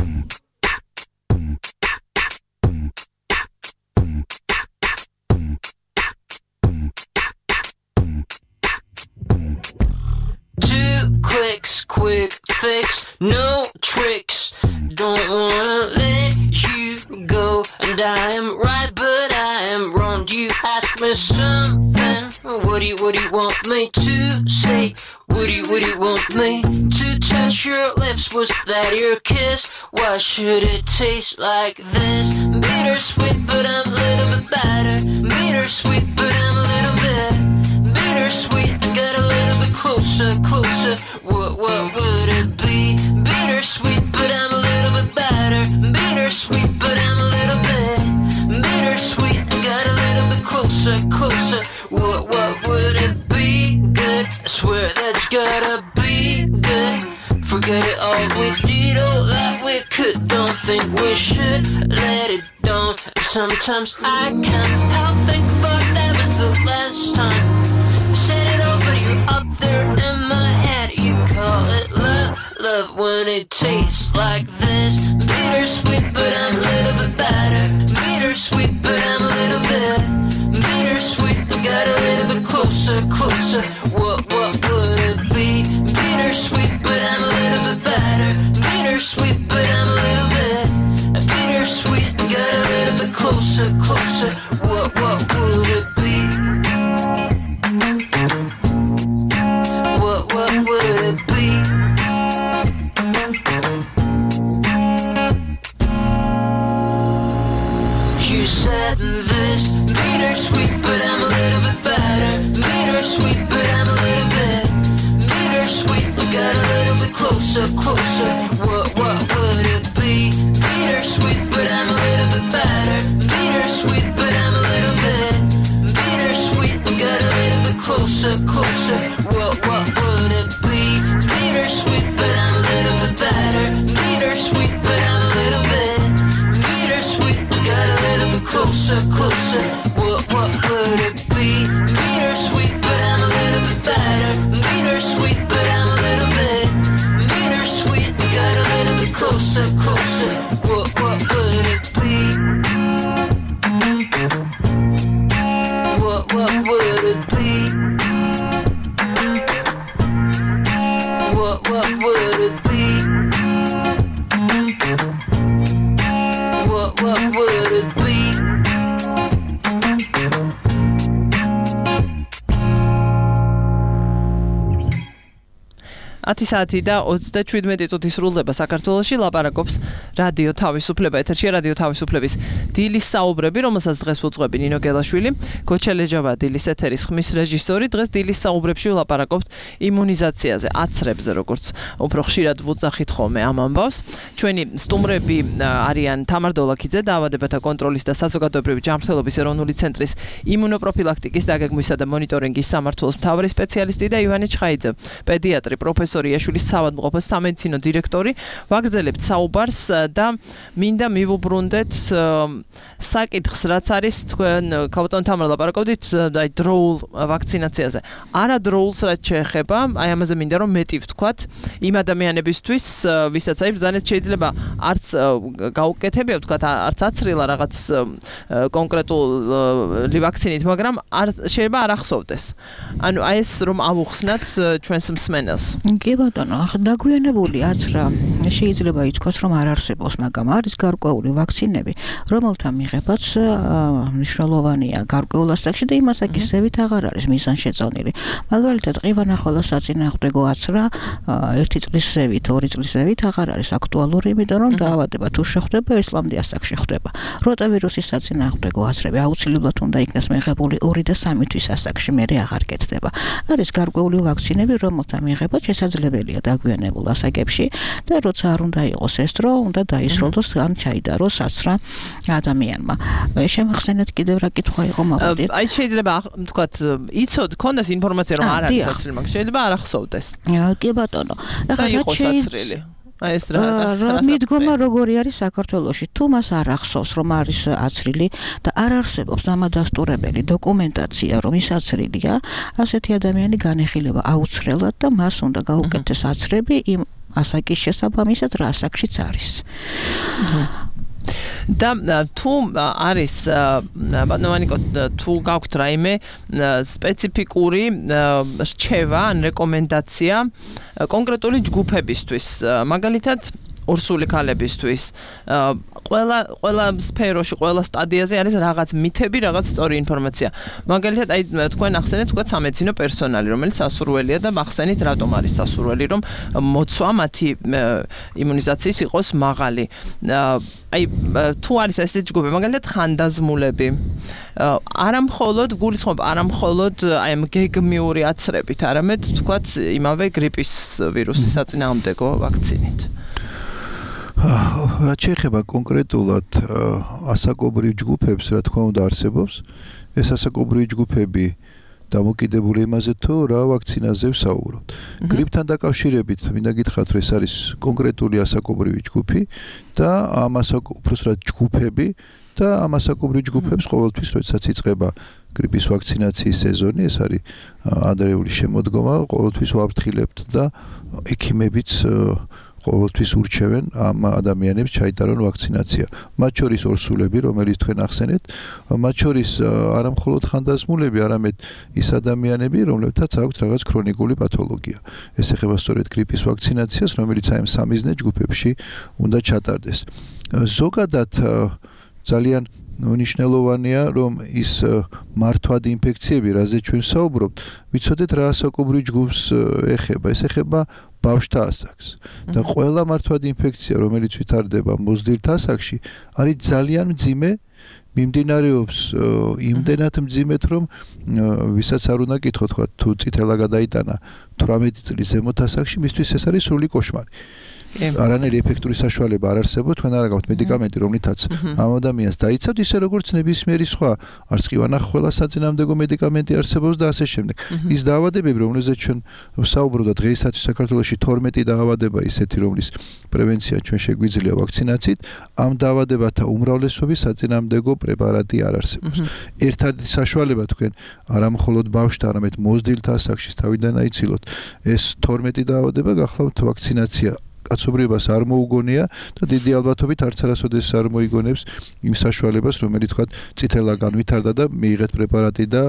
Speaker 6: Quick fix, no tricks. Don't wanna let you go, and I am right, but I am wrong. You ask me something. What do you want me to say? What do you want me to touch your lips? Was that your kiss? Why should it taste like this? Bittersweet, but I'm a little bit better. Bittersweet, but I'm a little bit bittersweet. Get a little bit closer. closer, closer. What would it be? Bittersweet, but I'm a little bit better. Bittersweet, but I'm a little bit bittersweet. Got a little bit closer, closer. What would it be? Good. I swear that's gotta be good. Forget it all we did, all that we could. Don't think we should let it down. Sometimes I can't help think about that was the last time. Said it all, but you're up there in my head. You call it love, love when it tastes like this. Bittersweet, but I'm a little bit better. Bittersweet, but I'm a little bit bittersweet. Got a little bit closer, closer. What would it be? Bittersweet, but I'm a little bit better. Bittersweet, but I'm a little bit bittersweet. Got a little bit closer, closer. What would it be? What would it be? You said this, bittersweet, but I'm a little bit better. Bittersweet, but I'm a little bit bittersweet. Got a little bit closer, closer. What would it be? Bittersweet, but I'm a little bit better. Bittersweet, but I'm a little bit bittersweet. Got a little bit closer, closer. What would it be? Bittersweet, but I'm a little bit better. Bittersweet, but I'm a little bit bittersweet. Got a little bit closer, closer. What would it be? Bittersweet, but I'm a little bit better. Bittersweet, but I'm a little bit bittersweet. Got a little bit closer, closer. What would it be? What would it be? What would it be? What would it be?
Speaker 3: საათი და 37 წუთი სრულდება საქართველოში. ლაპარაკობს რადიო თავისუფლება. ეთერშია რადიო თავისუფლების დილის საუბრები, რომელსაც დღეს უძღვები ნინო გელაშვილი, გოჩელეჯავა დილის ეთერის ხმის რეჟისორი. დღეს დილის საუბრებში ვლაპარაკობთ იმუნიზაციაზე, აცრებზე, როგორც უფრო ხშირად ვუძახით ხოლმე ამ ამბავს. ჩვენი სტუმრები არიან თამარ დოლაქიძე, დაავადებათა კონტროლის და საზოგადოებრივი ჯანმრთელობის ეროვნული ცენტრის იმუნოპროფილაქტიკის დაგეგმვისა და მონიტორინგის სამმართველოს მთავარი სპეციალისტი და ივანე ჩხაიძე, პედიატრი, პროფესორი იაშვილის საავადმყოფოს სამედიცინო დირექტორი. ვაგრძელებთ საუბარს და მინდა მივუბრუნდეთ საკითხს, რაც არის თქვენ ქალბატონ თამარ ლაპარაკობდით აი დროულ ვაქცინაციაზე. არა დროულს რაც შეეხება, აი ამაზე მინდა რომ მეტი ვთქვათ იმ ადამიანებისთვის, ვისაც აი ბრძანეთ შეიძლება არც გაუკეთებია ვთქვათ, არც აცრილა რაღაც კონკრეტული ვაქცინით, მაგრამ შეიძლება არ ახსოვდეს. ანუ აი ეს რომ ავუხსნათ ჩვენს მსმენელს.
Speaker 5: კი ბატონო, დაგვიანებული აცრა შეიძლება ითქვას, რომ არ არსებობს, მაგრამ არის გარკვეული ვაქცინები, რომელთა მიღებაც მნიშვნელოვანია გარკვეულ ასაკში და იმ ასაკისევით აღარ არის მიზანშეწონილი. მაგალითად, ყივანახვალას საწინააღმდეგო აცრა 1 წლისევით, 2 წლისევით აღარ არის აქტუალური, იმიტომ რომ დაავადება თუ შეხვდება, ისლამდი ასაკში ხდება. როტავირუსის საწინააღმდეგო აცრები აუცილებლად უნდა იქნას მიღებული 2 და 3 თვის ასაკში, მერე აღარ კეთდება. არის გარკვეული ვაქცინები, რომელთა მიღება შესაძლებელია დაგვიანებულ ასაკებში და როცა არ უნდა იყოს ეს დრო, უნდა დაისროლოს ან ჩაიდაროს აცრა ადამიანმა. შემახსენეთ კიდევ რა კითხვა იყო მოვიდეთ.
Speaker 3: აი შეიძლება ვთქვათ, იცოდ, ქონდეს ინფორმაცია რომ არ არის აცრილი, მაგრამ შეიძლება არ ახსოვდეს.
Speaker 5: კი ბატონო.
Speaker 3: ახლა იყოს აცრილი. აი ეს რა
Speaker 5: მიდგომა როგორი არის საქართველოში, თუ მას არ ახსოვს რომ არის აცრილი და არ არსებობს დამადასტურებელი დოკუმენტაცია რომ ის აცრილია, ასეთი ადამიანი განეხილება აუცხრელად და მას უნდა გაუკეთდეს აცრები იმ ასაკის შესაბამისად, რა ასაკშიც არის.
Speaker 3: და თუ არის ბატონო თუ გაქვთ რაიმე სპეციფიკური რჩევა ან რეკომენდაცია კონკრეტული ჯგუფებისთვის, მაგალითად ორსული ქალებისთვის ყველა სფეროში, ყველა სტადიაზე არის რაღაც მითები, რაღაც სწორი ინფორმაცია. მაგალითად, აი თქვენ ახსენეთ, თქვა სამედიცინო პერსონალი, რომელიც სასურველია და ახსენით, რატომ არის სასურველი, რომ მოცვა მათი იმუნიზაციის იყოს მაღალი. აი თუ არის ესეთი ჯგუფი, მაგალითად ხანდაზმულები, არამხოლოდ გულისხმობ, არამხოლოდ აი ამ გეგმიური აცრებით, არამედ თქვათ იმავე გრიპის ვირუსის საწინააღმდეგო ვაქცინით.
Speaker 4: რაც შეეხება კონკრეტულად ასაკობრივ ჯგუფებს, რა თქმა უნდა არსებობს, ეს ასაკობრივი ჯგუფები დამოკიდებული იმაზე, თუ რა ვაქცინაზე ვსაუბრობთ. გრიპთან დაკავშირებით მინდა გითხრათ, რომ ეს არის კონკრეტული ასაკობრივი ჯგუფი და ამ უпростоრად ჯგუფები და ამ ასაკობრივ ჯგუფებს ყოველთვის, როდესაც იწყება გრიპის ვაქცინაციის სეზონი, ეს არის ადრეული შემოდგომა, ყოველთვის ვაფრთხილებთ და ექიმებიც ყოველთვის ურჩევენ ამ ადამიანებს ჩაიტარონ ვაქცინაცია. მათ შორის ორსულები, რომელიც თქვენ ახსენეთ, მათ შორის არამხოლოდ ხანდაზმულები, არამედ ის ადამიანები, რომლებთაც აქვთ რაღაც ქრონიკული პათოლოგია. ეს ეხება სწორედ გრიპის ვაქცინაციას, რომელიც აი ამ სამიზნე ჯგუფებში უნდა ჩატარდეს. ზოგადად ძალიან მნიშვნელოვანია, რომ ის მართვადი ინფექციები, რაზე ჩვენ ვსაუბრობთ, ვიცოდეთ რა ასაკობრივ ჯგუფს ეხება. ეს ეხება ბავშვთა ასაკს და ყველა მართვადი ინფექცია, რომელიც ვითარდება მოზრდილთა ასაკში, არის ძალიან მძიმე, მიმდინარეობს იმდენად მძიმედ, რომ ვისაც არ უნდა კითხო, თქვა თუ წითელა გადაიტანა 18 წლის ზემოთ ასაკში, მისთვის ეს არის სრული კოშმარი. არანაირი ეფექტური საშუალება არ არსებობს, თქვენ არ გაქვთ მედიკამენტი, რომლითაც ამ ადამიანს დაიცავთ, ისე როგორც ნებისმიერი სხვა არც კი ვანახველა საწინააღმდეგო მედიკამენტი არსებობს და ასე შემდეგ. ის დაავადებები, რომელზეც ჩვენ ვსაუბრობთ და დღეისათვის საქართველოში 12 დაავადება ისეთი, რომლის პრევენცია ჩვენ შეგვიძლია ვაქცინაციით, ამ დაავადებათა უმრავლესობის საწინააღმდეგო პრეპარატი არ არსებობს. ერთადერთი საშუალება თქვენ არამხოლოდ ბავშვთა, არამედ მოზრდილთა ასაკში თავიდან აიცილოთ, ეს 12 დაავადება გახლავთ ვაქცინაცია. კაცობრიობას არ მოუგონია და დიდი ალბათობით არც არასოდეს არ მოიგონებს იმ საშუალებას, რომელიც თქვა წითელა განვითარდა და მიიღეთ პრეპარატი და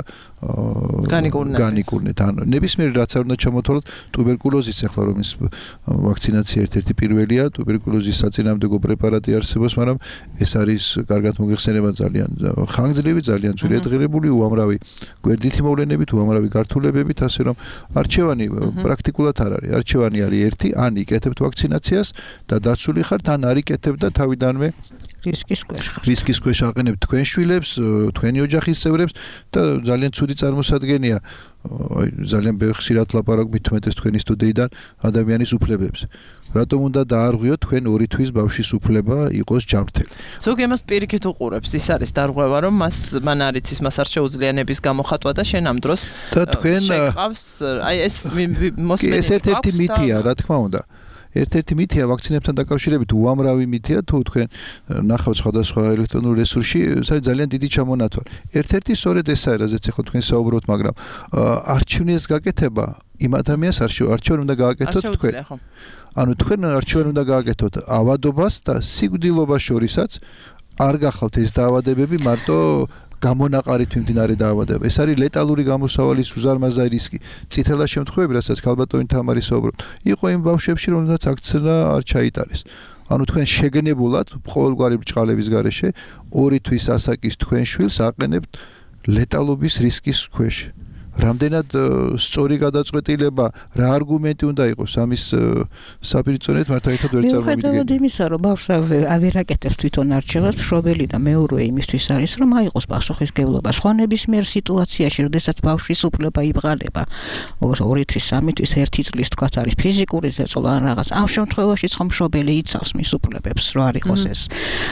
Speaker 4: განიკურნეთ. ანუ ნებისმიერი რაც არ უნდა ჩამოთვალოთ, ტუბერკულოზის ახლა რომ ის ვაქცინაცია ერთ-ერთი პირველია, ტუბერკულოზის საწინააღმდეგო პრეპარატი არსებობს, მაგრამ ეს არის კარგად მოგეხსენება ძალიან ხანგრძლივი, ძალიან ძვირადღირებული, უამრავი გვერდითი მოვლენებით, უამრავი გართულებებით, ასე რომ არჩევანი პრაქტიკულად არ არის. არჩევანი არის ერთი, ან იკეთებთ ვაქცინაციას და დაცული ხართ, ან არ იკეთებთ და თავიდანვე რისკის ქვეშ აყენებთ თქვენ შვილებს, თქვენი ოჯახის წევრებს და ძალიან ცუდი წარმოსადგენია. ძალიან ხშირად ლაპარაკობთ უმეტეს თქვენი სტუდიიდან ადამიანის უფლებებზე. რატომ უნდა დაარღვიოთ თქვენ 2 თვის ბავშვის უფლება იყოს ჯანმრთელი?
Speaker 3: ზოგი ამას პირიქით უყურებს, ის არის დარღვევა, რომ მან არ იცის, მას არ შეუძლია ნების გამოხატვა და შენ ამ დროს შეყავს, აი ეს მოსმენით.
Speaker 4: ეს ერთ-ერთი მითია, რა თქმა უნდა. ერთ-ერთი მითია ვაქცინებთან დაკავშირებით, უამრავი მითია, თუ თქვენ ნახავთ სხვადასხვა ელექტრონულ რესურსში, ეს არის ძალიან დიდი ჩამონათვალი. ერთ-ერთი სწორედ ესაა, რაზეც ახლა თქვენ საუბრობთ, მაგრამ არჩევნის გაკეთება იმ ადამიანს არჩევანი უნდა გააკეთოთ თქვენ. ანუ თქვენ არჩევანი უნდა გააკეთოთ ავადობას და სიკვდილობას შორისაც არ გახავთ ეს დაავადებები მარტო გამონაყარით მიმდინარე დაავადება. ეს არის ლეტალური გამოსავალის უზარმაზარი რისკი. წითელა შემთხვევები, რასაც ქალბატონი თამარი საუბრობთ, იყო იმ ბავშვებში, რომელთაც აქცია არ ჩაიტარეს. ანუ თქვენ შეგნებულად ყოველგვარი ბრჭყალების გარეშე 2 თვის ასაკის თქვენ შვილს აყენებთ ლეტალობის რისკის ქვეშ. რამდენად სწორი გადაწყვეტილება, რა არგუმენტი უნდა იყოს ამის საპირიწონეთ მართალითად ვერ წარმოვიდგენთ.
Speaker 5: მიუხედავად იმისა, რომ ბავშვს ვერ აკეთებს თვითონ არჩევას, მშობელი და მეურვე იმისთვის არის, რომ აიღოს პასუხისმგებლობა სხვა ნებისმიერ სიტუაციაში, როდესაც ბავშვის უფლება იბღალება 2 თვის, 3 თვის, 1 წლის თქვათ არის ფიზიკური ზეწოლა ან რაღაც. ამ შემთხვევაში ხომ მშობელი იცავს მის უფლებებს, რომ არ იყოს ეს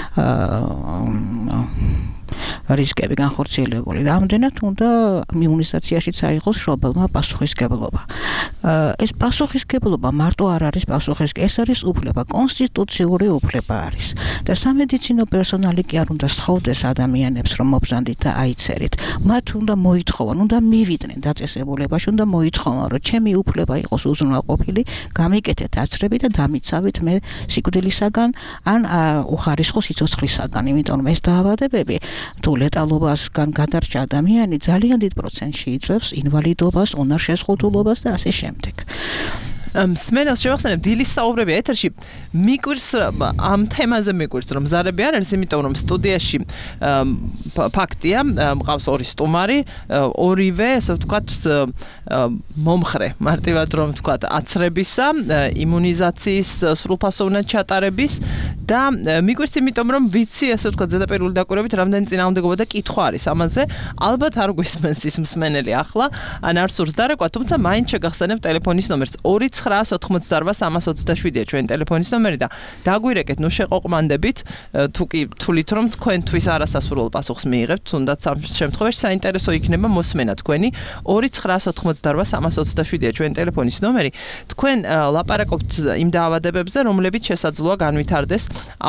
Speaker 5: რისკები განხორციელებული. ამდენად უნდა იმუნიზაციაშიც აიღოს მშობელმა პასუხისმგებლობა. ეს პასუხისმგებლობა მარტო არ არის პასუხისმგებლობა, ეს არის უფლება, კონსტიტუციური უფლება არის. და სამედიცინო პერსონალი კი არ უნდა სთხოვდეს ადამიანებს, რომ მობრძანდით და აიცერით. მათ უნდა მოითხოვონ, უნდა მივიდნენ დაწესებულებაში, უნდა მოითხოვონ, რომ ჩემი უფლება იყოს უზრუნველყოფილი, გამიკეთეთ აცრები და დამიცავით მე სიკვდილისაგან ან უხარისხო სიცოცხლისაგან, იმიტომ რომ ეს დაავადებები თუ ლეტალობასგან გადარჩა ადამიანი ძალიან დიდ პროცენტში იწვევს ინვალიდობას, უნარ შეზღუდულობას და ასე შემდეგ.
Speaker 3: მსმენელს შევახსენებ დილის საუბრები ეთერში მიკვირს ამ თემაზე მიკვირს რომ ზარები არ არის იმიტომ რომ სტუდიაში ფაქტია მყავს ორი სტუმარი ორივე ასე ვთქვათ მომხრე მარტივად რომ ვთქვათ აცრებისა იმუნიზაციის სრულფასოვნად ჩატარების და მიკვირს იმიტომ რომ ვიცი ასე ვთქვათ ზედაპირული დაკვირვებით რამდენი წინააღმდეგობა და კითხვა არის ამაზე ალბათ არ გვისმენს ის მსმენელი ახლა ან არ სურს დარეკვა თუმცა მაინც შეგახსენებ ტელეფონის ნომერს 2988-327-ია ჩვენი ტელეფონის ნომერი და დაგვირეკეთ ნუ შეყოყმანდებით თუ კი თulit რომ თქვენთვის არასასურველ პასუხს მიიღებთ თუნდაც ამ შემთხვევაში საინტერესო იქნება მოსმენა თქვენი 2988-327-ია ჩვენი ტელეფონის ნომერი თქვენ ლაპარაკობთ იმ დაავადებებზე რომლებიც შესაძლოა განვითარდეს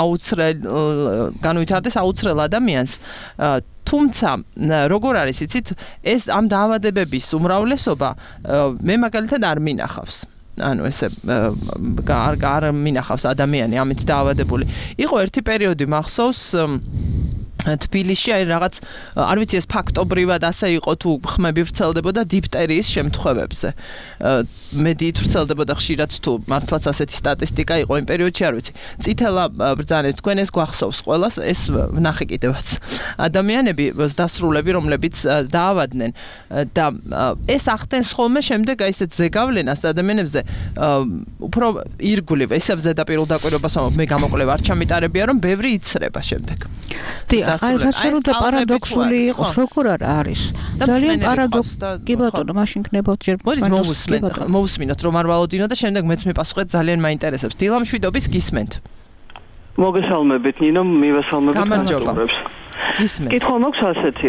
Speaker 3: აუცრელ ადამიანს თუმცა როგორ არის იცით ეს ამ დაავადებების უმრავლესობა მე მაგალითად არ მინახავს ანუ ესე არ მინახავს ადამიანი ამით დაავადებული იყო ერთი პერიოდი მახსოვს თბილისში აი რაღაც არ ვიცი ეს ფაქტობრივად ასე იყო თუ ხმები ვრცელდებოდა დიფტერიის შემთხვევებზე მე დიდ ვრცელდებოდა ხშირად თუ მართლაც ასეთი სტატისტიკა იყო იმ პერიოდში არ ვიცი წითელა ბრძანა თქვენ ეს გვახსოვს ყველას ეს ვნახე კიდევაც ადამიანები დასრულები რომლებიც დაავადდნენ და ეს ახდენს ხოლმე შემდეგ აი ესეთ ზეგავლენას ადამიანებზე უფრო ირგვლივ ესევ ზედაპირულ დაკვირვებას მე გამოკვლევა არ ჩამიტარებია რომ ბევრი იცრება შემდეგ
Speaker 5: აი რასაუბრა პარადოქსული იყოს როგორ არის ძალიან პარადოქსი კი ბატონო მაშინ ქნებოთ ჯერ
Speaker 3: მოусმინოთ რომ არ ვალოდინო და შემდეგ მეც მიპასუხეთ ძალიან მაინტერესებს დილამშვიდობის გისმენთ
Speaker 7: მოგესალმებით ნინო მივესალმებით
Speaker 3: გამარჯობა გისმენთ
Speaker 7: კითხვა მაქვს ასეთი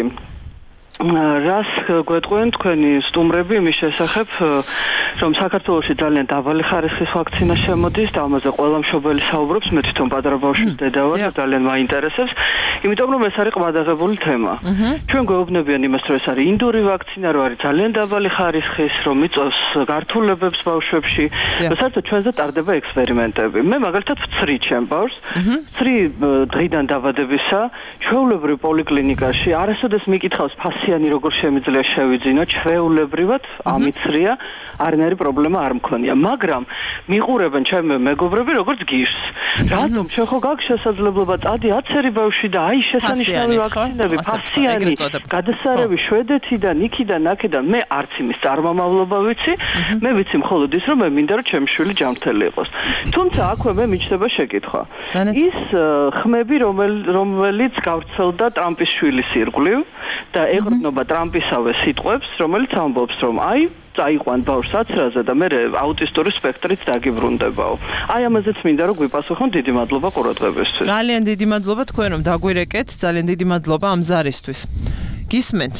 Speaker 7: რას გვეტყვიან თქვენი სტუმრები იმის შესახებ რომ საქართველოში ძალიან დაბალი ხარისხის ვაქცინა შემოდის და ამაზე ყველა მშობელი საუბრობს მე თვითონ პატარა ბავშვის დედა ვარ და ძალიან მაინტერესებს იმიტომ რომ ეს არის ყმადაღებული თემა ჩვენ გვეუბნებიან იმას რომ ეს არის ინდური ვაქცინა რომ არის ძალიან დაბალი ხარისხის რომ მიწევს გართულებებს ბავშვებში და საერთოდ ჩვენზე ტარდება ექსპერიმენტები მე მაგალითად ვცრი ჩემ ბავშვს ვცრი დღიდან დაბადებისა ჩვეულებრივ პოლიკლინიკაში არასოდეს მიკითხავს ფასიანი როგორ შემიძლია შევიძინო ჩვეულებრივად ამიცრია არანაირი პრობლემა არ მქონია მაგრამ მიყურებენ ჩემი მეგობრები როგორც გირს რატომ შენ ხო გაქვს შესაძლებლობა წადი 10 ბავშვი და აი შესანიშნავი ვაქცინები ფასიანი გადასარევი შვედეთიდან იქიდან აქედან მე არც იმის წარმომავლობა ვიცი მე ვიცი მხოლოდ ის რომ მე მინდა რომ ჩემი შვილი ჯანმრთელი იყოს თუმცა აქვე მე მიჩნდება შეკითხვა ის ხმები რომელიც გავრცელდა ტრამპის შვილის ირგვლივ და ეყრდნობა ტრამპისავე სიტყვებს რომელიც ამბობს რომ აი წაიყვან ბავშვს აცრაზე და მე აუტისტური სპექტრით დაგიბრუნდებაო. აი ამაზეც მინდა რომ გვიპასუხონ დიდი მადლობა ყურადღებისთვის.
Speaker 3: ძალიან დიდი მადლობა თქვენ რომ დაგვირეკეთ, ძალიან დიდი მადლობა ამ ზარისთვის. გისმენთ?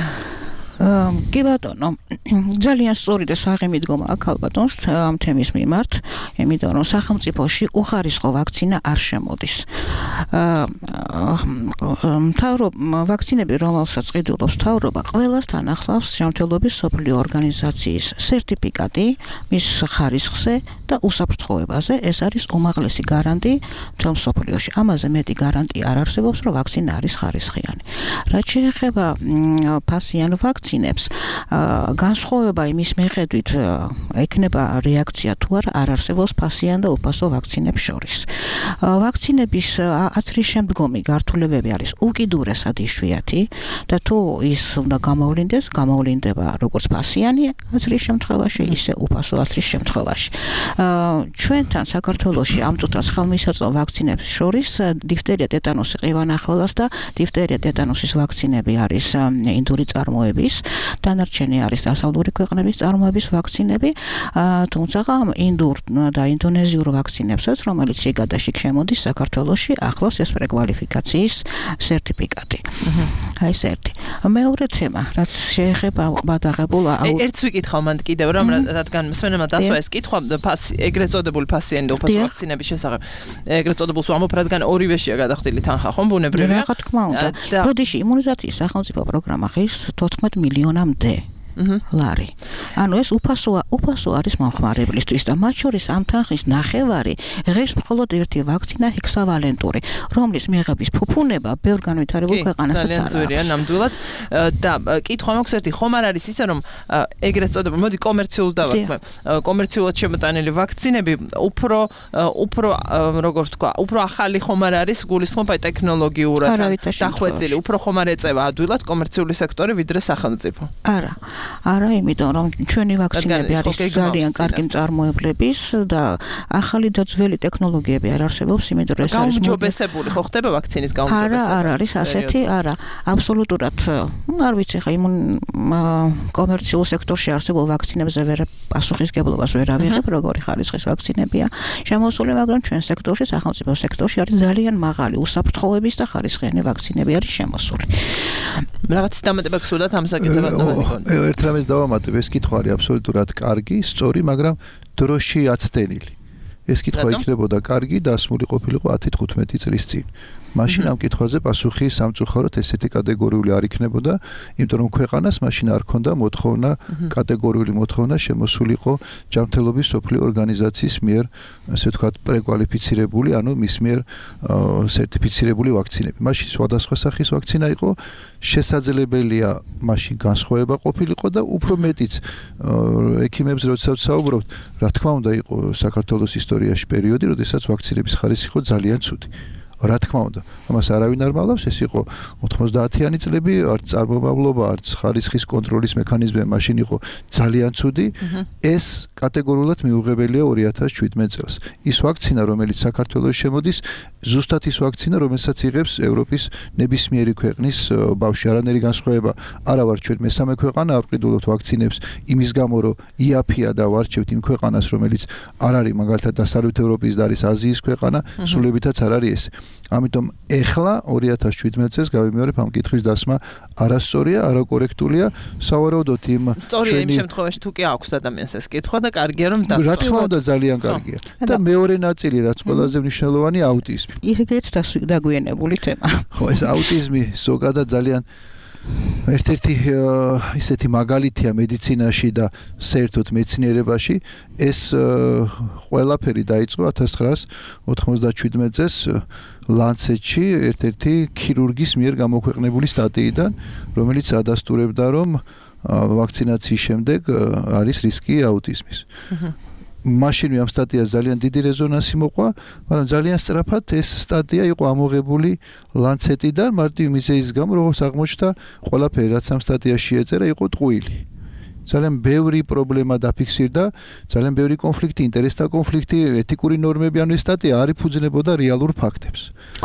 Speaker 5: კი ბატონო, ძალიან სწორი და საღი მიდგომა აქვს ალბათონს ამ თემის მიმართ, იმიტომ რომ სახელმწიფოში უხარისხო ვაქცინა არ შემოდის. ვაქცინები, რომელსაც ყიდულობს მთავრობა, ყველას თანახმავს ჯანმრთელობის მსოფლიო ორგანიზაციის სერტიფიკატი მის ხარისხზე და უსაფრთხოებაზე. ეს არის უმაღლესი გარანტი მთელ მსოფლიოში. ამაზე მეტი გარანტი არ არსებობს, რომ ვაქცინა არის ხარისხიანი. რაც შეეხება ფასიან ვაქცინებს, განსხვავება იმის მიხედვით ექნება რეაქცია თუ არ არსებობს ფასიან და უფასო ვაქცინებს შორის. ვაქცინების აცრის შემდგომი გართულებები არის უკიდურესად იშვიათი და თუ ის უნდა გამოვლინდება როგორც ფასიანი აცრის შემთხვევაში, ისე უფასო აცრის შემთხვევაში. ჩვენთან საქართველოში ამ წუთას ხელმისაწვდომ ვაქცინებს შორის დიფტერია, ტეტანოსი, ყივანახევლას და დიფტერია, ტეტანოსის ვაქცინები არის ინდური წარმოების, დანარჩენი არის დასავლური ქვეყნების წარმოების ვაქცინები, თუმცა ინდურ და ინდონეზიურ ვაქცინებსაც, რომელიც შიგადაშიგ შემოდის საქართველოში, ახლავს ეს პრეკვალიფიკაციის სერტიფიკატი. აი ეს ერთი. მეორე თემა, რაც შეეხება ყბადაღებულ
Speaker 3: ერთს ვიკითხავ მანდ კიდევ რომ რადგან მსმენელმა დასვა ეს კითხვა ეგრეთ წოდებული ფასიანი და უფასო ვაქცინების შესახებ. ეგრეთ წოდებულს ვამბობ, რადგან ორივეშია გადახდილი თანხა, ხომ ბუნებრივია?
Speaker 5: რა თქმა უნდა. ბოდიში იმუნიზაციის სახელმწიფო პროგრამა ღირს 14 მილიონამდე. ლარი. ანუ ეს უფასო არის მომხმარებლისთვის და მათ შორის ამ თანხის ნახევარი ღირს მხოლოდ ერთი ვაქცინა ჰექსავალენტური, რომლის მიღების ფუფუნება ბევრ განვითარებულ ქვეყანასაც არ აქვს.
Speaker 3: ძალიან ძვირია ნამდვილად და კითხვა მაქვს ერთი, ხომ არ არის ისე რომ ეგრეთ წოდებული, მოდი კომერციულს დავაქმე. კომერციულად შემოტანილი ვაქცინები უფრო როგორ ვთქვა, უფრო ახალი ხომ არ არის გულისხმობა ტექნოლოგიურად დახვეწილი, უფრო ხომ არ ეწევა ადვილად კომერციული სექტორი ვიდრე სახელმწიფო.
Speaker 5: არა, იმიტომ რომ ჩვენი ვაქცინები არის ძალიან კარგი მწარმოებლების და ახალი და ძველი ტექნოლოგიები არ არსებობს, იმიტომ რომ ეს არის
Speaker 3: გაუმჯობესებული ხო ხდება ვაქცინის გაუმჯობესება?
Speaker 5: არ არის ასეთი, არა, აბსოლუტურად არ ვიცი ხა იმუნ კომერციულ სექტორში არსებულ ვაქცინებზე ვერ პასუხისგებლობას ვერ ავიღებ, როგორი ხარისხის ვაქცინებია შემოსული, მაგრამ ჩვენ სექტორში, სახელმწიფო სექტორში არის ძალიან მაღალი უსაფრთხოების და ხარისხიანი ვაქცინები არის შემოსული.
Speaker 3: რაღაც დამატება გსურდათ ამ საკითხებად?
Speaker 4: ერთ რამეს დავამატებ, ეს კითხვა არის აბსოლუტურად კარგი, სწორი, მაგრამ დროში აცდენილი. ეს კითხვა იქნებოდა კარგი, დასმული ყოფილიყო 10-15 წლის წინ. მაშინ ამ კითხვაზე პასუხი სამწუხაროდ ესეთი კატეგორიული არ იქნებოდა, იმიტომ რომ ქვეყანას მაშინ არ ქონდა მოთხოვნა, კატეგორიული მოთხოვნა შემოსულიყო ჯანმრთელობის სოფლიო ორგანიზაციის მიერ, ასე ვთქვათ, პრეკვალიფიცირებული, ანუ მის მიერ სერტიფიცირებული ვაქცინები. მაშინ სხვადასხვა სახის ვაქცინა იყო, შესაძლებელია მაშინ განსხვავება ყოფილიყო და უფრო მეტიც ექიმებს როდესაც საუბრობთ, რა თქმა უნდა იყო საქართველოს ისტორიაში პერიოდი, როდესაც ვაქცინების ხარისხი იყო ძალიან ცუდი. რა თქმა უნდა, ამას არავინ არ მალავს, ეს იყო 90-იანი წლები, არც წარმომავლობა, არც ხარისხის კონტროლის მექანიზმი მაშინ იყო ძალიან ცუდი. ეს კატეგორიულად მიუღებელია 2017 წელს. ის ვაქცინა, რომელიც საქართველოს შემოდის, ზუსტად ის ვაქცინა, რომელსაც იღებს ევროპის ნებისმიერი ქვეყნის ბავშვი. არანაირი განსხვავება არა ვარ ჩვენ მესამე ქვეყანა, არ ვყიდულობთ ვაქცინებს იმის გამო, რომ იაფია და ვარჩევთ იმ ქვეყანას, რომელიც არ არის მაგალითად დასავლეთ ევროპის და არის აზიის ქვეყანა, სულებითაც არ არის ეს. ამიტომ ეხლა 2017 წელს გავიმეორებ ამ კითხვის დასმა არასწორია, არაკორექტულია, სავარაუდოდ იმ
Speaker 3: სწორია იმ შემთხვევაში თუ კი აქვს ადამიანს ეს კითხვა და კარგია რომ დასწროს.
Speaker 4: რა თქმა უნდა ძალიან კარგია. და მეორე ნაწილი რაც ყველაზე მნიშვნელოვანი აუტიზმი.
Speaker 5: იგეც დაგვიანებული თემა.
Speaker 4: ხო, ეს აუტიზმი ზოგადად ძალიან ერთ-ერთი ისეთი მაგალითია მედიცინაში და საერთოდ მეცნიერებაში. ეს ყველაფერი დაიწყო 1997 წელს ლანცეტში ერთ-ერთი ქირურგის მიერ გამოქვეყნებული სტატიიდან, რომელიც ადასტურებდა, რომ ვაქცინაციის შემდეგ არის რისკი აუტიზმის. მაშინ ამ სტატიას ძალიან დიდი რეზონანსი მოყვა, მაგრამ ძალიან სწრაფად ეს სტატია იყო ამოღებული ლანცეტიდან მარტივი მიზეზის გამო, როგორც აღმოჩნდა, ყველაფერი რაც ამ სტატიაში ეწერა იყო ტყუილი. ძალიან ბევრი პრობლემა დაფიქსირდა, ძალიან ბევრი კონფლიქტი, ინტერესთა კონფლიქტი, ეთიკური ნორმები, ანუ ეს სტატია არ იფუძნებოდა რეალურ ფაქტებს.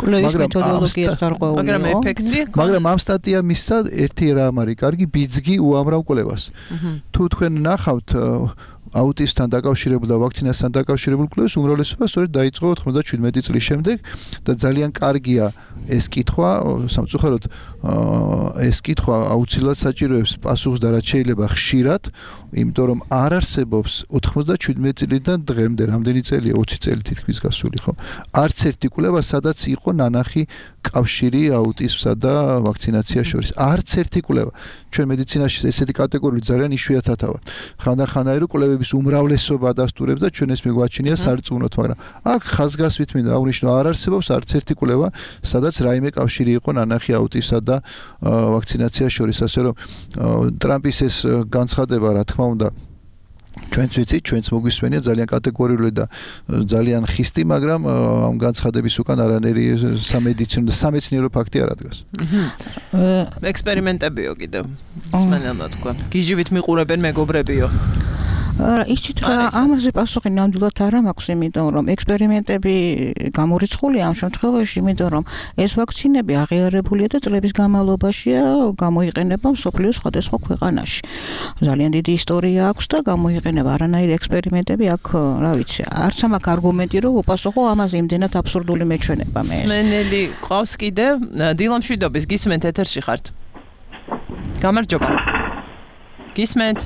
Speaker 3: მაგრამ ეფექტი იყო.
Speaker 4: მაგრამ ამ სტატია მისცა ერთი რამ არის კარგი, ბიძგი უამრავ კვლევას. თუ თქვენ ნახავთ აუტიზმთან დაკავშირებულ და ვაქცინასთან დაკავშირებულ კვლევას, უმრავლესობა სწორედ დაიწყო 97 წლის შემდეგ და ძალიან კარგია ეს კითხვა, სამწუხაროდ ეს კითხვა აუცილებლად საჭიროებს პასუხს და რაც შეიძლება ხშირად, იმიტომ რომ არ არსებობს 97 წლიდან დღემდე, რამდენი წელია, 20 წელი თითქმის გასული, ხო? არც ერთი კვლევა, სადაც იყო ნანახი კავშირი აუტიზმსა და ვაქცინაციას შორის. არც ერთი კვლევა. ჩვენ მედიცინაში ესეთი კატეგორიული ძალიან იშვიათათა ვარ. ხანდახანაირო კვლევების უმრავლესობა ადასტურებს და ჩვენ ეს მიგვაჩნია სარწმუნოდ, მაგრამ აქ ხაზგასვით მინდა აღვნიშნო, არ არსებობს არც ერთი კვლევა, სადაც რაიმე კავშირი იყო ნანახი აუტიზმსა და ვაქცინაციას შორის, ასე რომ ტრამპის ეს განცხადება, რა თქმა უნდა, ჩვენც ვიცით, ჩვენც მოგვისმენია ძალიან კატეგორიული და ძალიან ხისტი, მაგრამ ამ განცხადების უკან არანაირი სამედიცინო და სამეცნიერო ფაქტი არ ადგას.
Speaker 3: ექსპერიმენტებიო კიდევ. სმენელმა თქვა. გიჟივით მიყურებენ მეგობრებიო.
Speaker 5: არა, იცით რა, ამაზე პასუხი ნამდვილად არ მაქვს, იმიტომ რომ ექსპერიმენტები გამორიცხულია ამ შემთხვევაში, იმიტომ რომ ეს ვაქცინები აღიარებულია და წლების განმავლობაშია გამოიყენება მსოფლიოს სხვადასხვა ქვეყანაში. ძალიან დიდი ისტორია აქვს და გამოიყენება არანაირი ექსპერიმენტები აქ, რა ვიცი, არც ამაქვს არგუმენტი, რომ უპასუხო ამაზე იმდენად აბსურდული მეჩვენება მე ეს.
Speaker 3: სმენელი ყავს კიდევ დილა მშვიდობის, გისმენთ ეთერში ხართ. გამარჯობა. გისმენთ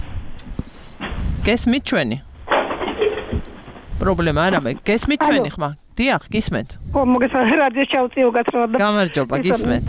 Speaker 3: გესმით ჩვენი? პრობლემა არა, გესმით ჩვენი ხმა? დიახ, გისმენთ.
Speaker 8: ხო, მოგესალმებით, რადიო ჩავწიო გათხოვდა.
Speaker 3: გამარჯობა, გისმენთ.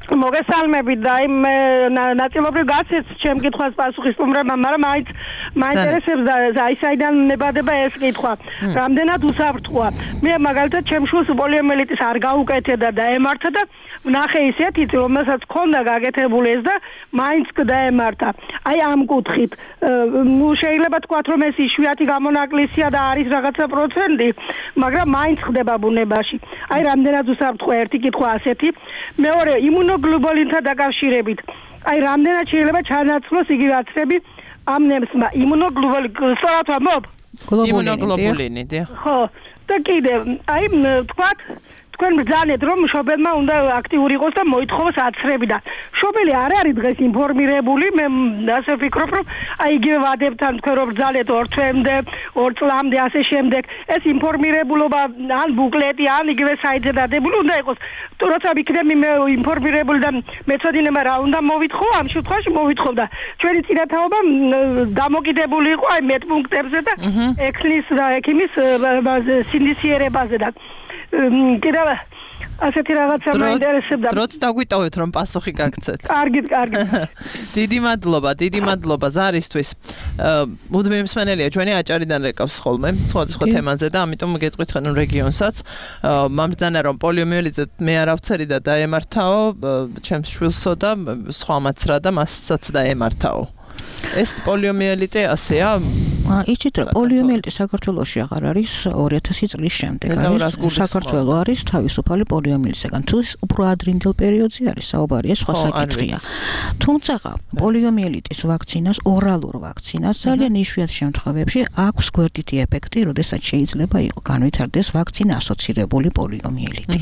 Speaker 8: მოგესალმებით და იმ ნაწილობრივ გაცეც ჩემ კითხვას პასუხი სტუმრებმა, მაგრამ მაინტერესებს აი საიდან ნებადება ეს კითხვა. რამდენად უსაფრთხოა. მე მაგალითად ჩემ შვილს პოლიომიელიტის არ გაუკეთებდა და ემართა და ვნახე ისეთით, რომელსაც ჰქონდა გაკეთებული ეს და მაინც დაემართა. აი ამ კუთხით, შეიძლება თქვათ, რომ ეს იშვიათი გამონაკლისია და არის რაღაცა პროცენტი, მაგრამ მაინც ხდება ბუნებაში. აი რამდენად უსაფრთხოა ერთი კითხვა ასეთი. მეორე იმუნოგლობულინთან დაკავშირებით. აი რამდენად შეიძლება ჩანაცვლოს იგი რაცები ამ ნემსმა იმუნოგლობულინი სწორად ვამბობ?
Speaker 3: იმუნოგლობულინი, დიახ.
Speaker 8: ხო, და კიდევ აი თქვათ თქვენ ბრძანეთ რომ მშობელმა უნდა აქტიური იყოს და მოითხოვოს აცრები და მშობელი არ არის დღეს ინფორმირებული მე ასე ვფიქრობ რომ აი იგივე ვადებთან თქვენ რომ ბრძანეთ 2 თვემდე 2 წლამდე ასე შემდეგ ეს ინფორმირებულობა ან ბუკლეტი ან იგივე საიტზე დადებული უნდა იყოს როცა ვიქნები მე ინფორმირებული და მეცოდინება რა უნდა მოვითხოვ ამ შემთხვევაში მოვითხოვ და ჩვენი წინათაობა დამოკიდებული იყო აი მეტპუნქტებზე და ექნის და ექიმის სინდისიერებაზე და კიდევ ასეთი რაღაცა მაინტერესებდა.
Speaker 3: დროც დაგვიტოვეთ რომ პასუხი გაგცეთ.
Speaker 8: კარგით.
Speaker 3: დიდი მადლობა ზარისთვის. მუდმივი მსმენელია ჩვენი აჭარიდან რეკავს ხოლმე სხვადასხვა თემაზე და ამიტომ გეტყვით ხან რეგიონსაც. მამბრძანა რომ პოლიომიელიტზე მე არ ავცერი და დაემართაო ჩემს შვილსო და სხვამაც რა და მასაც დაემართაო. ეს პოლიომიელიტი ასეა?
Speaker 5: იცით რა პოლიომიელიტი საქართველოში აღარ არის 2000 წლის შემდეგ არის საქართველო არის თავისუფალი პოლიომიელიტისგან თუ ის უფრო ადრინდელ პერიოდზე არის საუბარი ეს სხვა საკითხია თუმცა პოლიომიელიტის ვაქცინას ორალურ ვაქცინას ძალიან იშვიათ შემთხვევებში აქვს გვერდითი ეფექტი როდესაც შეიძლება განვითარდეს ვაქცინა ასოცირებული პოლიომიელიტი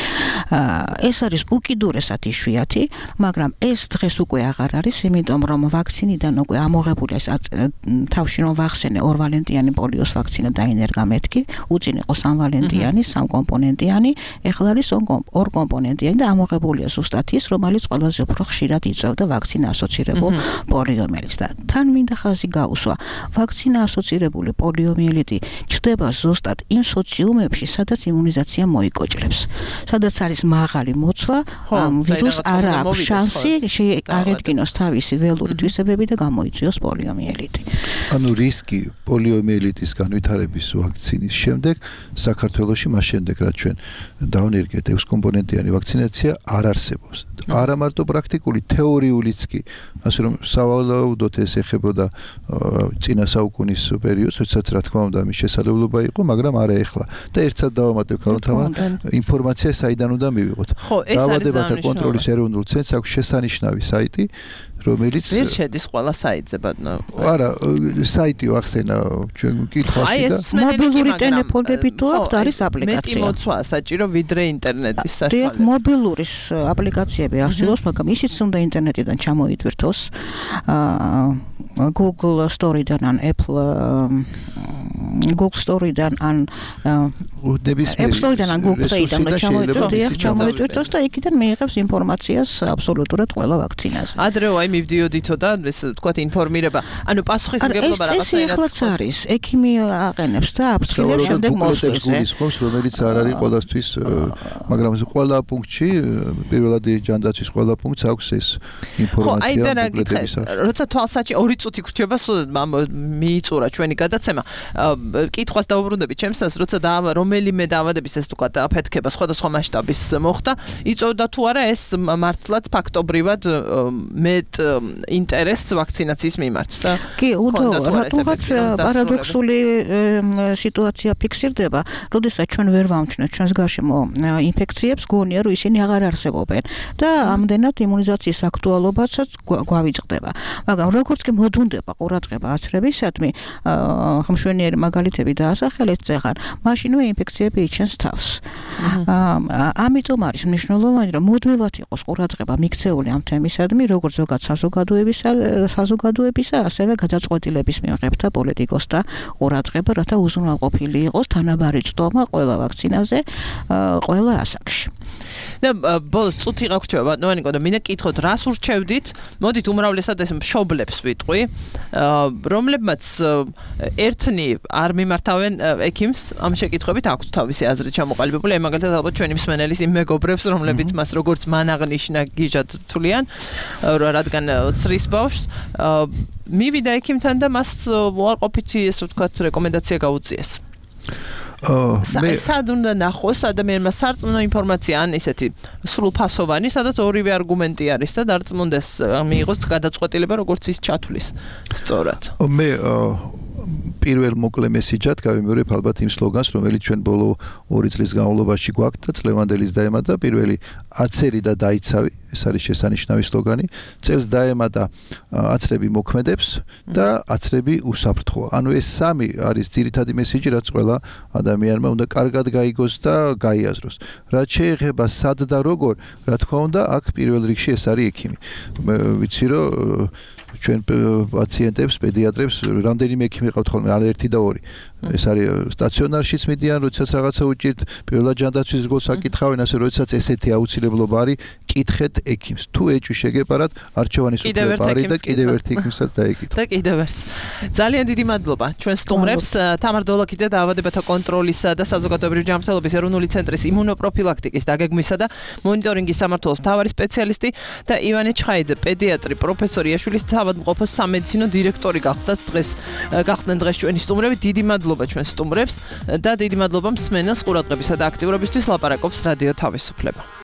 Speaker 5: ეს არის უკიდურესად იშვიათი მაგრამ ეს დღეს უკვე აღარ არის იმიტომ რომ ვაქცინიდან უკვე ამოღებული ეს თავში რომ ვახსენე ორვალენტიანი პოლიოს ვაქცინა დაინერგა მეთქი, უწინ იყო სამვალენტიანი, სამკომპონენტიანი, ეხლა არის ორკომპონენტიანი და ამოღებულია ზუსტად ის, რომელიც ყველაზე უფრო ხშირად იწვევდა ვაქცინა ასოცირებულ პოლიომიელიტს და თან მინდა ხაზი გაუსვა. ვაქცინა ასოცირებული პოლიომიელიტი ჩნდება ზუსტად იმ სოციუმებში, სადაც იმუნიზაცია მოიკოჭლებს. სადაც არის მაღალი მოცვა, ვირუს არ აქვს შანსი აღედგინოს თავისი ველური თვისებები და გამოიწვიოს პოლიომიელიტი.
Speaker 4: ანუ რისკი პოლიომიელიტის განვითარების ვაქცინის შემდეგ საქართველოში მას შემდეგ რაც ჩვენ დავნერგეთ 6 კომპონენტიანი ვაქცინაცია არ არსებობს. არა მარტო პრაქტიკული, თეორიულიც კი, ასე რომ სავალაუდოდ ეს ეხებოდა წინა საუკუნის პერიოდს, როდესაც რა თქმა უნდა მის შესაძლებლობა იყო, მაგრამ არა ეხლა. და ერთად დავამატებ ქალთამარ ინფორმაცია საიდან უნდა მივიღოთ. დაავადებათა კონტროლის ეროვნულ ცენტრს აქვს შესანიშნავი საიტი რომელიც
Speaker 3: ვერ შედის ყველა საიტზე ბატონო.
Speaker 4: არა, საიტი ვახსენა ჩვენ კითხავში და
Speaker 5: მობილური ტელეფონები თუ აქვს არის აპლიკაცია.
Speaker 3: მეტი მოცვა საჭირო ვიდრე ინტერნეტის საშუალებით.
Speaker 5: დიახ, მობილურის აპლიკაციები არსებობს, მაგრამ ისიც უნდა ინტერნეტიდან ჩამოიტვირთოს. Google Store-დან ან Apple Google Store-დან ან App Store-დან ან Google Play-დან ჩამოიტვირთოს და იქიდან მიიღებს ინფორმაციას აბსოლუტურად ყველა ვაქცინაზე.
Speaker 3: ადრეო აი მივდიოდითო და ეს თქვათ ინფორმირება. ანუ პასუხისმგებლობა რაღაცა
Speaker 5: ეხლაც არის. ექიმი აყენებს და აფრთხილებს შემდეგ მოსვლაზე.
Speaker 4: რომელიც არ არის ყველასთვის, მაგრამ ყველა პუნქტში, პირველად ჯანდაცვის ყველა პუნქტს აქვს ეს ინფორმაცია ბუკლეტებისა.
Speaker 3: როცა თვალსაჩინო 2 წუთი გრჩება, მიიწურა ჩვენი გადაცემა. კითხვას დაუბრუნდები ჩემსას, როცა რომელიმე დაავადების ეს თქვათ აფეთქება სხვადასხვა მასშტაბის მოხდა, იწოვდა თუ არა ეს მართლაც ფაქტობრივად მეტ ინტერესს ვაქცინაციის მიმართ და
Speaker 5: კი, რატომღაც პარადოქსული სიტუაცია ფიქსირდება, როდესაც ჩვენ ვერ ვამჩნევთ ჩვენს გარშემო ინფექციებს, გონია რომ ისინი აღარ არსებობენ და ამდენად იმუნიზაციის აქტუალობასაც გვავიწყდება. მაგრამ როგორც კი მოდუნდება ყურადღება აცრებისადმი, ხმშვენიერი მაგალითები დაასახელეთ წეღან, მაშინვე ინფექციები იჩენს თავს. ამიტომ არის მნიშვნელოვანი, რომ მუდმივად იყოს ყურადღება მიქცეული ამ თემისადმი, როგორც ზოგად საზოგადოებისა, ასევე გადაწყვეტილების მიღებთა პოლიტიკოსთა ყურადღება, რათა უზრუნველყოფილი იყოს თანაბარი წვდომა ყველა ვაქცინაზე, ყველა ასაკში.
Speaker 3: და ბოლოს წუთი გაგვრჩება ბატონო და მინდა კითხოთ რას ურჩევდით მოდით უმრავლესად ეს მშობლებს ვიტყვი რომლებმაც ერთნი არ მიმართავენ ექიმს ამ შეკითხვებით აქვს თავისი აზრი ჩამოყალიბებული მაგალითად ალბათ ჩვენი მსმენელის იმ მეგობრებს რომლებიც მას როგორც მან აღნიშნა გიჟად თვლიან რადგან ცრის ბავშვს მივიდა ექიმთან და მას უარყოფითი ესე ვთქვათ რეკომენდაცია გაუწიეს სად უნდა ნახოს ადამიანმა სარწმუნო ინფორმაცია ან ესეთი სრულფასოვანი სადაც ორივე არგუმენტი არის და დარწმუნდეს მიიღოს გადაწყვეტილება როგორც ის ჩათვლის სწორად
Speaker 4: მე პირველ მოკლე მესიჯად გავიმეორებ ალბათ იმ სლოგანს რომელიც ჩვენ ბოლო 2 წლის განმავლობაში გვაქვს და წლევანდელის დაემატა პირველი აცერი და დაიცავი ეს არის შესანიშნავი სლოგანი წელს დაემატა აცრები მოქმედებს და აცრები უსაფრთხოა ანუ ეს სამი არის ძირითადი მესიჯი რაც ყველა ადამიანმა უნდა კარგად გაიგოს და გაიაზროს რაც შეეხება სად და როგორ რა თქმა უნდა აქ პირველ რიგში ეს არის ექიმი ვიცი რომ ჩვენ პაციენტებს, პედიატრებს რამდენიმე ექიმი ყავთ ხოლმე, არ ერთი და ორი. ეს არის სტაციონარშიც მიდიან, როდესაც რაღაცა უჭირთ, პირველად ჯანდაცვის რგოლს აკითხავენ, ასე როდესაც ესეთი აუცილებლობა არის, კითხეთ ექიმს. თუ ეჭვი შეგეპარათ, არჩევანის უფლება არის და კიდევ ერთ ექიმსაც დაეკითხეთ.
Speaker 3: და კიდევ ერთ. ძალიან დიდი მადლობა ჩვენ სტუმრებს, თამარ დოლოქიძე დაავადებათა კონტროლისა და საზოგადოებრივი ჯანმრთელობის ეროვნული ცენტრის იმუნოპროფილაქტიკის დაგეგმვისა და მონიტორინგის სამმართველოს მთავარი სპეციალისტი და ივანე ჩხაიძე, პედიატრი, პროფესორი ეშვილის საავადმყოფოს სამედიცინო დირექტორი გახდნენ დღეს ჩვენი სტუმრები. დიდი მადლობა ჩვენ სტუმრებს და დიდი მადლობა მსმენელს ყურადღებისა და აქტიურობისთვის. ლაპარაკობს რადიო თავისუფლება.